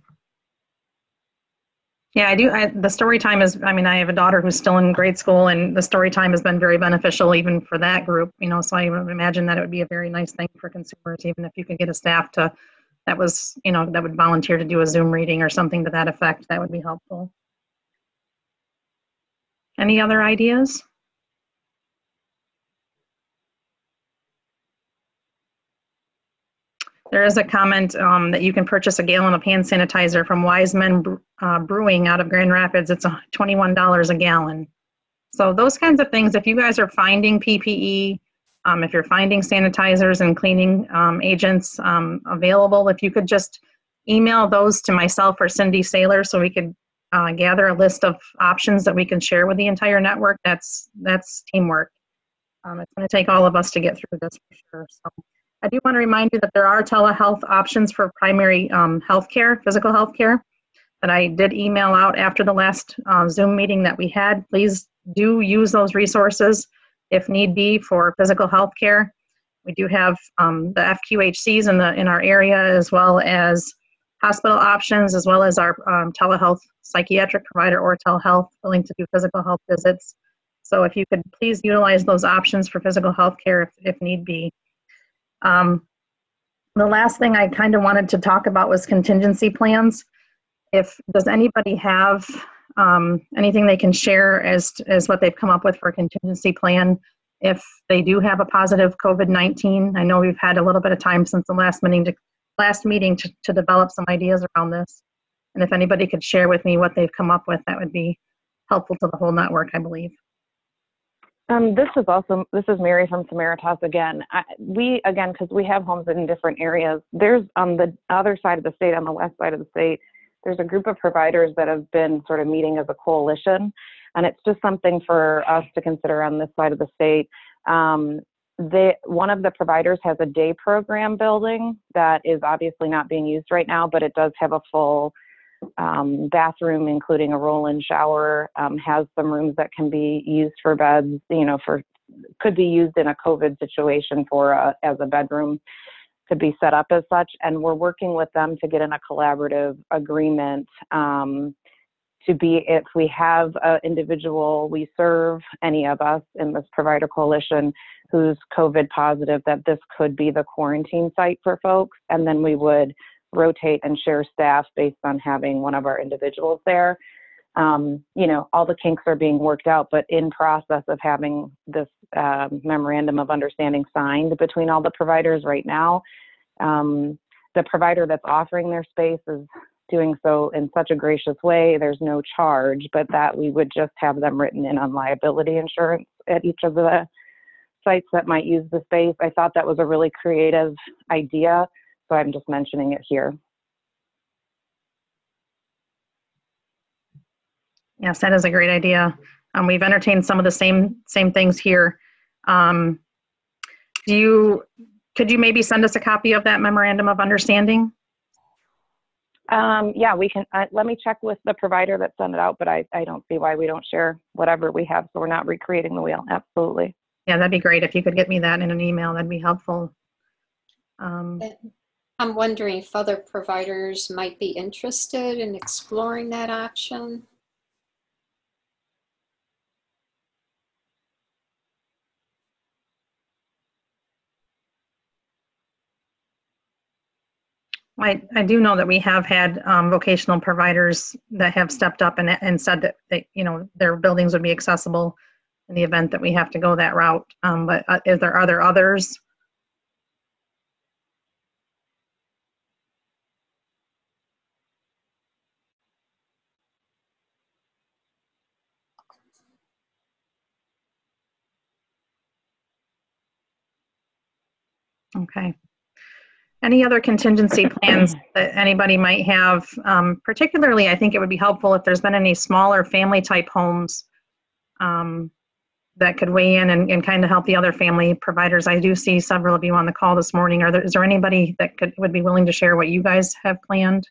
Yeah, I do. I, the story time is, I mean, I have a daughter who's still in grade school, and the story time has been very beneficial even for that group, you know, so I would imagine that it would be a very nice thing for consumers, even if you could get a staff to, that was, you know, that would volunteer to do a Zoom reading or something to that effect. That would be helpful. Any other ideas? There is a comment um, that you can purchase a gallon of hand sanitizer from Wise Men uh, Brewing out of Grand Rapids. It's twenty-one dollars a gallon. So those kinds of things, if you guys are finding P P E, um, if you're finding sanitizers and cleaning um, agents um, available, if you could just email those to myself or Cindy Saylor so we could uh, gather a list of options that we can share with the entire network, that's, that's teamwork. Um, it's going to take all of us to get through this for sure. So I do want to remind you that there are telehealth options for primary um, health care, physical health care, that I did email out after the last uh, Zoom meeting that we had. Please do use those resources if need be for physical health care. We do have um, the F Q H Cs in, the, in our area, as well as hospital options, as well as our um, telehealth psychiatric provider or telehealth willing to do physical health visits. So if you could please utilize those options for physical health care if, if need be. Um, the last thing I kind of wanted to talk about was contingency plans. If, does anybody have um, anything they can share as, as what they've come up with for a contingency plan if they do have a positive COVID nineteen? I know we've had a little bit of time since the last meeting to, last meeting to, to develop some ideas around this. And if anybody could share with me what they've come up with, that would be helpful to the whole network, I believe. Um, this is also, this is Mary from Samaritas again. I, we, again, because we have homes in different areas, there's on the other side of the state, on the west side of the state, there's a group of providers that have been sort of meeting as a coalition. And it's just something for us to consider on this side of the state. Um, they, one of the providers has a day program building that is obviously not being used right now, but it does have a full um, bathroom, including a roll-in shower, um, has some rooms that can be used for beds, you know, for, could be used in a COVID situation for a, as a bedroom, could be set up as such. And we're working with them to get in a collaborative agreement um, to be, if we have an individual we serve, any of us in this provider coalition who's COVID positive, that this could be the quarantine site for folks. And then we would rotate and share staff based on having one of our individuals there. Um, you know, all the kinks are being worked out, but in process of having this um, memorandum of understanding signed between all the providers right now. Um, the provider that's offering their space is doing so in such a gracious way. There's no charge, but that we would just have them written in on liability insurance at each of the sites that might use the space. I thought that was a really creative idea. So I'm just mentioning it here. Yes, that is a great idea. Um, we've entertained some of the same same things here. Um, do you, could you maybe send us a copy of that memorandum of understanding? Um, yeah, we can, uh, let me check with the provider that sent it out, but I, I don't see why we don't share whatever we have. So we're not recreating the wheel. Absolutely. Yeah, that'd be great. If you could get me that in an email, that'd be helpful. Um, I'm wondering if other providers might be interested in exploring that option. I, I do know that we have had um, vocational providers that have stepped up and, and said that they, you know, their buildings would be accessible in the event that we have to go that route. Um, but uh, is there, are there others? Okay. Any other contingency plans that anybody might have? Um, particularly, I think it would be helpful if there's been any smaller family type homes um, that could weigh in and, and kind of help the other family providers. I do see several of you on the call this morning. Are there, is there anybody that could would be willing to share what you guys have planned?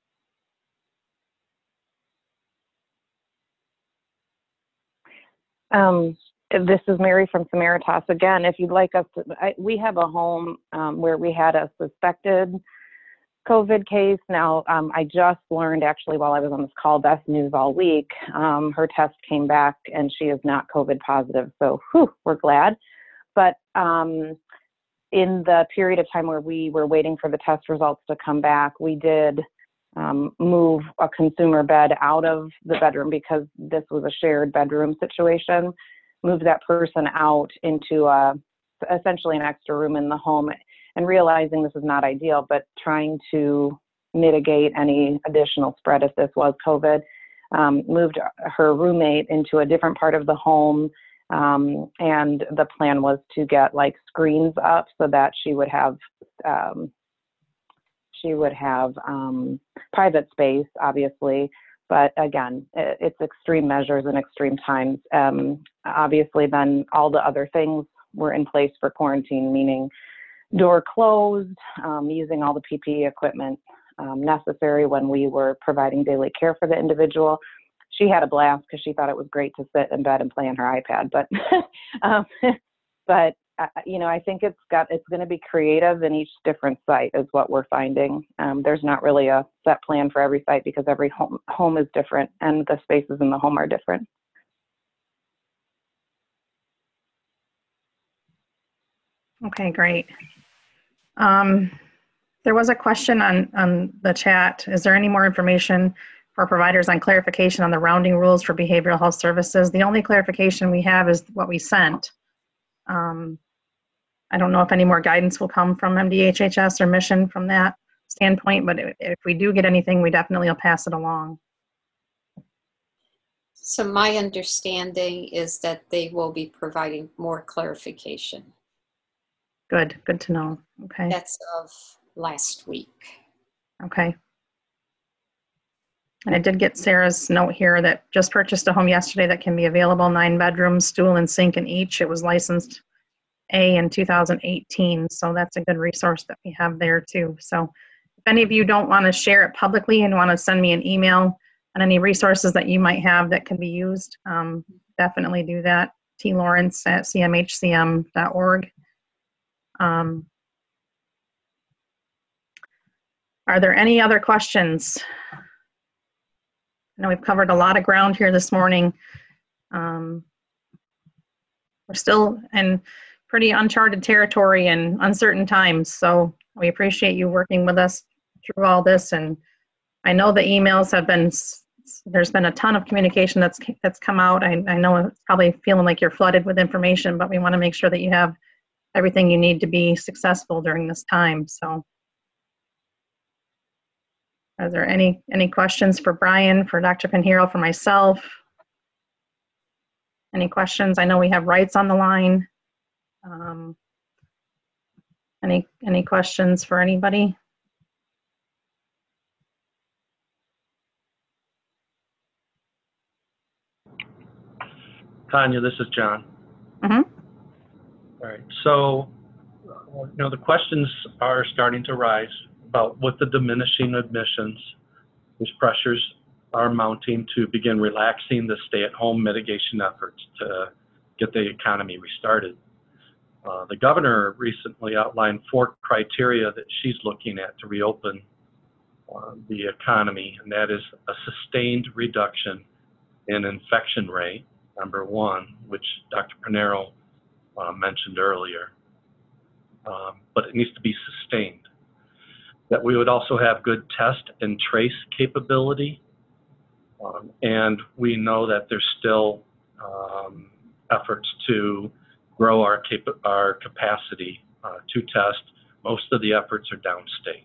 Um, this is Mary from Samaritas again. If you'd like us to, I, we have a home um, where we had a suspected COVID case. Now, um, I just learned actually while I was on this call, best news all week, um, her test came back and she is not COVID positive. So whew, we're glad. But um, in the period of time where we were waiting for the test results to come back, we did um, move a consumer bed out of the bedroom because this was a shared bedroom situation. Move that person out into a, essentially an extra room in the home, and realizing this is not ideal, but trying to mitigate any additional spread if this was COVID. Um, moved her roommate into a different part of the home, um, and the plan was to get like screens up so that she would have um, she would have um, private space, obviously. But again, it's extreme measures and extreme times. Um, obviously, then all the other things were in place for quarantine, meaning door closed, um, using all the P P E equipment um, necessary when we were providing daily care for the individual. She had a blast because she thought it was great to sit in bed and play on her iPad. But, um, but uh, you know, I think it's got it's going to be creative in each different site is what we're finding. Um, there's not really a set plan for every site because every home home is different and the spaces in the home are different. Okay, great. Um, there was a question on, on the chat. Is there any more information for providers on clarification on the rounding rules for behavioral health services? The only clarification we have is what we sent. Um, I don't know if any more guidance will come from M D H H S or Mission from that. standpoint, but if, if we do get anything, we definitely will pass it along. So my understanding is that they will be providing more clarification. Good, good to know. Okay. That's of last week. Okay. And I did get Sarah's note here that just purchased a home yesterday that can be available, nine bedrooms, stool and sink in each. It was licensed A in two thousand eighteen. So that's a good resource that we have there too. So if any of you don't want to share it publicly and want to send me an email on any resources that you might have that can be used, um, definitely do that. T Lawrence at c m h c m dot org. Um, are there any other questions? I know we've covered a lot of ground here this morning. Um, we're still in pretty uncharted territory and uncertain times, so we appreciate you working with us through all this. And I know the emails have been, there's been a ton of communication that's that's come out. I, I know it's probably feeling like you're flooded with information, but we want to make sure that you have everything you need to be successful during this time. So are there any, any questions for Brian, for Doctor Pinheiro, for myself? Any questions? I know we have rights on the line. Um, any, any questions for anybody? Tanya, this is John. Mm-hmm. All right, so, you know, the questions are starting to rise about with the diminishing admissions, these pressures are mounting to begin relaxing the stay-at-home mitigation efforts to get the economy restarted. Uh, the governor recently outlined four criteria that she's looking at to reopen uh, the economy, and that is a sustained reduction in infection rate, number one, which Doctor Pinheiro uh, mentioned earlier, um, but it needs to be sustained. That we would also have good test and trace capability, um, and we know that there's still um, efforts to grow our, cap our capacity uh, to test. Most of the efforts are downstate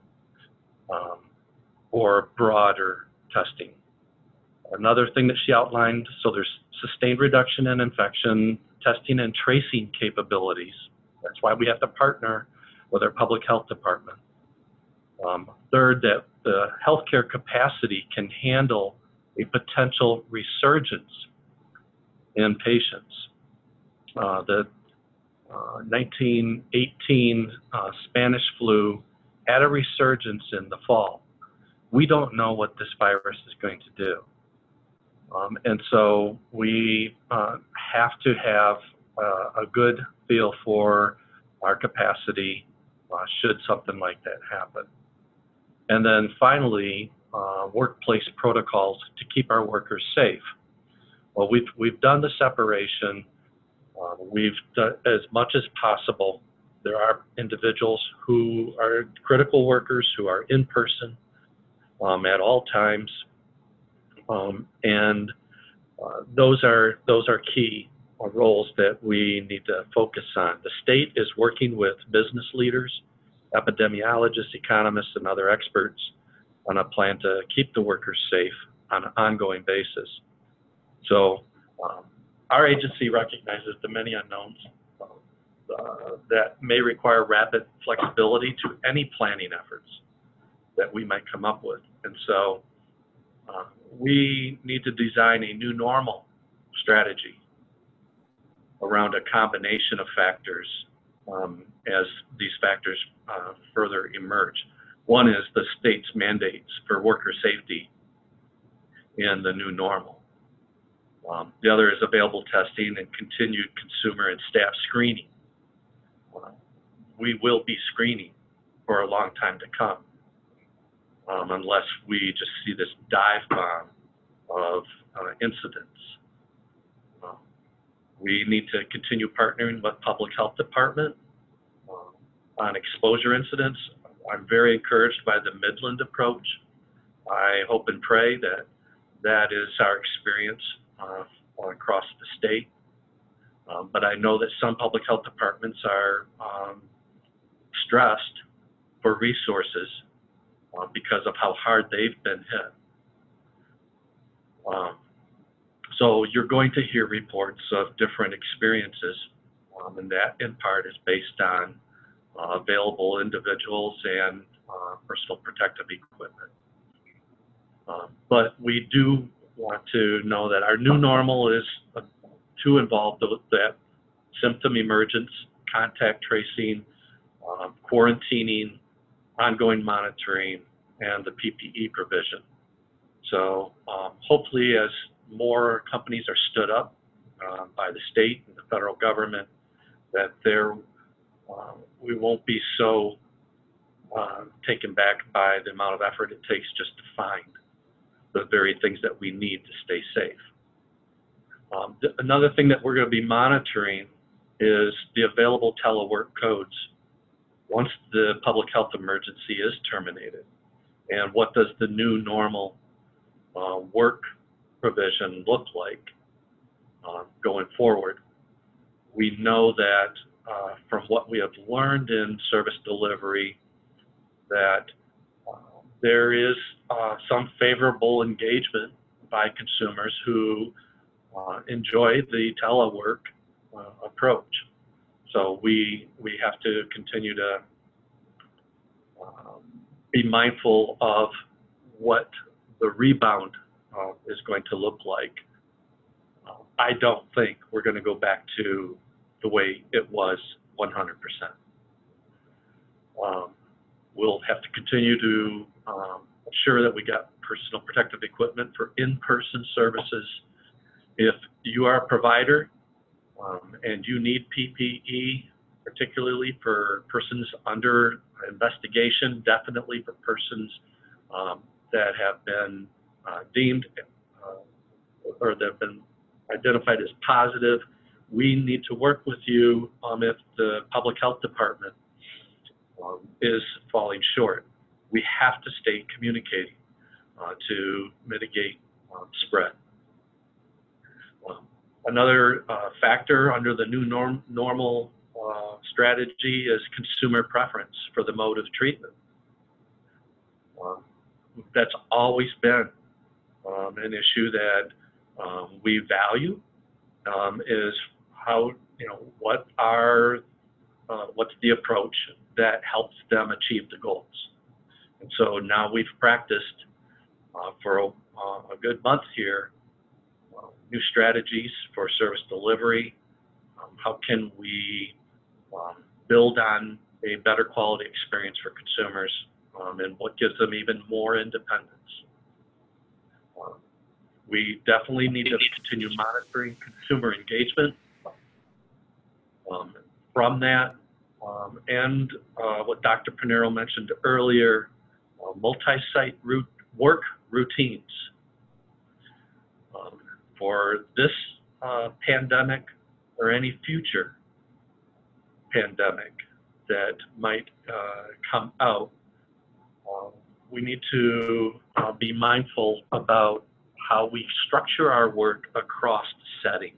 um, or broader testing. Another thing that she outlined, so there's sustained reduction in infection, testing and tracing capabilities. That's why we have to partner with our public health department. Um, third, that the healthcare capacity can handle a potential resurgence in patients. Uh, the uh, nineteen eighteen uh, Spanish flu had a resurgence in the fall. We don't know what this virus is going to do. Um, and so we uh, have to have uh, a good feel for our capacity uh, should something like that happen. And then finally, uh, workplace protocols to keep our workers safe. Well, we've, we've done the separation. Uh, we've done as much as possible. There are individuals who are critical workers who are in person um, at all times. Um, and uh, those are those are key roles that we need to focus on. The state is working with business leaders, epidemiologists, economists, and other experts on a plan to keep the workers safe on an ongoing basis. So um, our agency recognizes the many unknowns uh, that may require rapid flexibility to any planning efforts that we might come up with. And so uh, we need to design a new normal strategy around a combination of factors um, as these factors uh, further emerge. One is the state's mandates for worker safety in the new normal. Um, the other is available testing and continued consumer and staff screening. Uh, we will be screening for a long time to come, um, unless we just see this dive bomb of uh, incidents. Uh, we need to continue partnering with public health department uh, on exposure incidents. I'm very encouraged by the Midland approach. I hope and pray that that is our experience uh, across the state. Um, but I know that some public health departments are um, stressed for resources uh, because of how hard they've been hit. Um, so you're going to hear reports of different experiences, um, and that in part is based on uh, available individuals and uh, personal protective equipment. Um, but we do want to know that our new normal is uh, to involve the, that symptom emergence, contact tracing, uh, quarantining, ongoing monitoring, and the P P E provision. So um, hopefully as more companies are stood up uh, by the state and the federal government, that there uh, we won't be so uh, taken back by the amount of effort it takes just to find the very things that we need to stay safe. Um, th another thing that we're going to be monitoring is the available telework codes once the public health emergency is terminated. And what does the new normal uh, work provision look like uh, going forward? We know that uh, from what we have learned in service delivery, that uh, there is uh, some favorable engagement by consumers who uh, enjoy the telework uh, approach. So we, we have to continue to um, be mindful of what the rebound uh, is going to look like. Uh, I don't think we're going to go back to the way it was one hundred percent. Um, we'll have to continue to um, ensure that we got personal protective equipment for in-person services. If you are a provider um, and you need P P E, particularly for persons under investigation, definitely for persons um, that have been uh, deemed uh, or that have been identified as positive, we need to work with you um, if the public health department um, is falling short. We have to stay communicating uh, to mitigate um, spread. Um, another uh, factor under the new norm, normal uh, strategy is consumer preference for the mode of treatment. Um, that's always been um, an issue that um, we value. Um, is how, you know, what are, uh, what's the approach that helps them achieve the goals. And so now we've practiced uh, for a, uh, a good month here, uh, new strategies for service delivery. Um, how can we um, build on a better quality experience for consumers um, and what gives them even more independence? Um, We definitely need to continue monitoring consumer engagement um, from that. Um, and uh, what Doctor Pinero mentioned earlier, uh, multi-site root work routines. Um, for this uh, pandemic or any future pandemic that might uh, come out, uh, we need to uh, be mindful about how we structure our work across settings.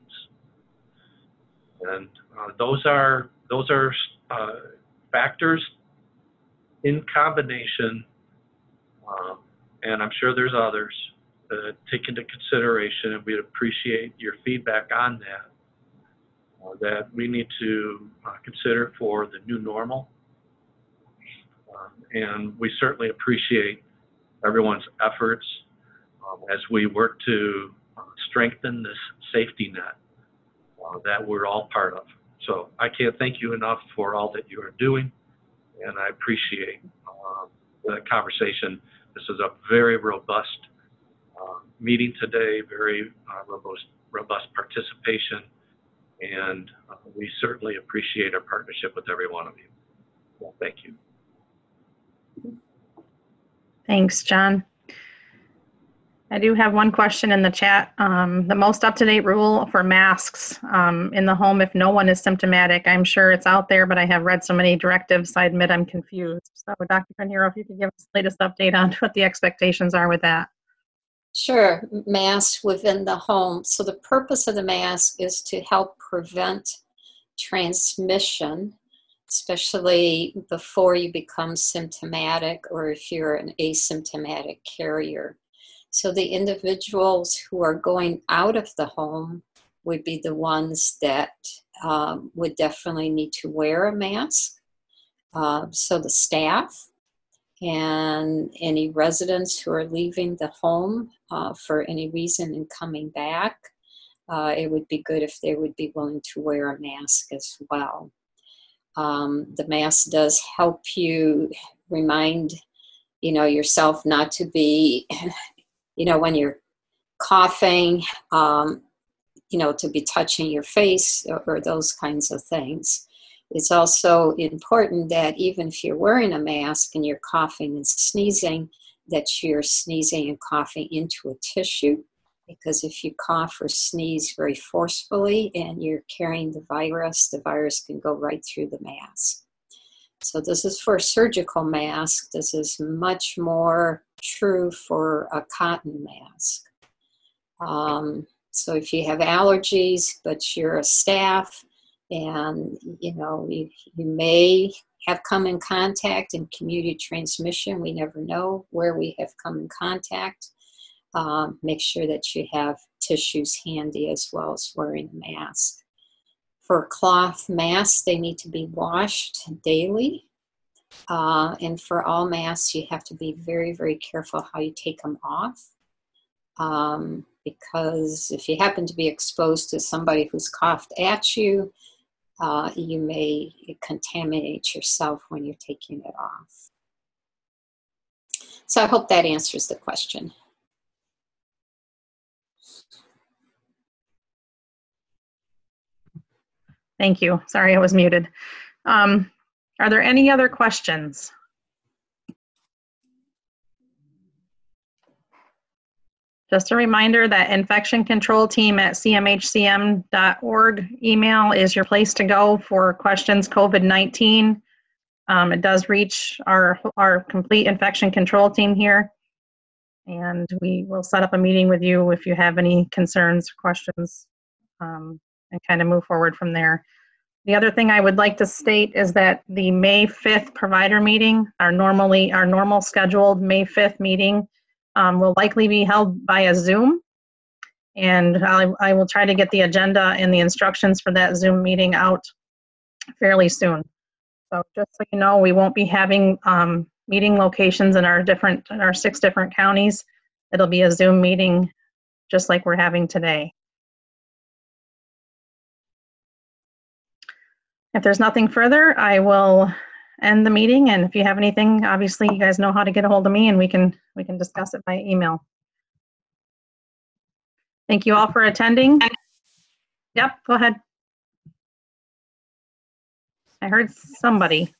And uh, those are, those are uh, factors in combination, um, and I'm sure there's others, uh, take into consideration, and we'd appreciate your feedback on that, uh, that we need to uh, consider for the new normal. Um, and we certainly appreciate everyone's efforts Um, as we work to uh, strengthen this safety net uh, that we're all part of. So I can't thank you enough for all that you are doing, and I appreciate uh, the conversation. This is a very robust uh, meeting today, very uh, robust, robust participation, and uh, we certainly appreciate our partnership with every one of you. Well, thank you. Thanks, John. I do have one question in the chat. Um, the most up-to-date rule for masks um, in the home if no one is symptomatic. I'm sure it's out there, but I have read so many directives, I admit I'm confused. So Doctor Pinero, if you could give us the latest update on what the expectations are with that. Sure, masks within the home. So the purpose of the mask is to help prevent transmission especially before you become symptomatic or if you're an asymptomatic carrier. So the individuals who are going out of the home would be the ones that um, would definitely need to wear a mask. Uh, so the staff and any residents who are leaving the home uh, for any reason and coming back, uh, it would be good if they would be willing to wear a mask as well. Um, the mask does help you remind, you know, yourself not to be, you know, when you're coughing, um, you know, to be touching your face or, or those kinds of things. It's also important that even if you're wearing a mask and you're coughing and sneezing, that you're sneezing and coughing into a tissue, because if you cough or sneeze very forcefully and you're carrying the virus, the virus can go right through the mask. So this is for a surgical mask. This is much more true for a cotton mask. Um, so if you have allergies, but you're a staff, and you know you, you may have come in contact in community transmission. We never know where we have come in contact. Um, make sure that you have tissues handy as well as wearing a mask. For cloth masks, they need to be washed daily. Uh, and for all masks, you have to be very, very careful how you take them off. Um, because if you happen to be exposed to somebody who's coughed at you, Uh, you may contaminate yourself when you're taking it off. So I hope that answers the question. Thank you. Sorry, I was muted. Um, are there any other questions? Just a reminder that infection control team at c m h c m dot org email is your place to go for questions COVID nineteen. Um, it does reach our, our complete infection control team here. And we will set up a meeting with you if you have any concerns, questions, um, and kind of move forward from there. The other thing I would like to state is that the May fifth provider meeting, our normally, our normal scheduled May fifth meeting, Um, will likely be held via Zoom, and I, I will try to get the agenda and the instructions for that Zoom meeting out fairly soon. So just so you know, we won't be having um, meeting locations in our different, in our six different counties. It'll be a Zoom meeting just like we're having today. If there's nothing further, I will end the meeting, and if you have anything, obviously you guys know how to get a hold of me, and we can we can discuss it by email. Thank you all for attending. Yep, go ahead. I heard somebody.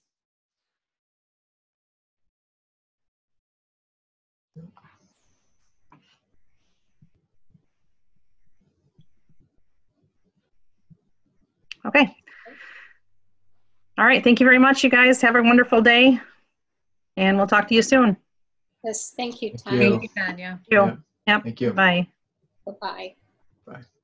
Okay. All right, thank you very much, you guys. Have a wonderful day, and we'll talk to you soon. Yes, thank you, Thank Tanya. you. Thank you, Tanya. Thank you. Yeah. Yep. Thank you. Bye. Bye-bye. Bye.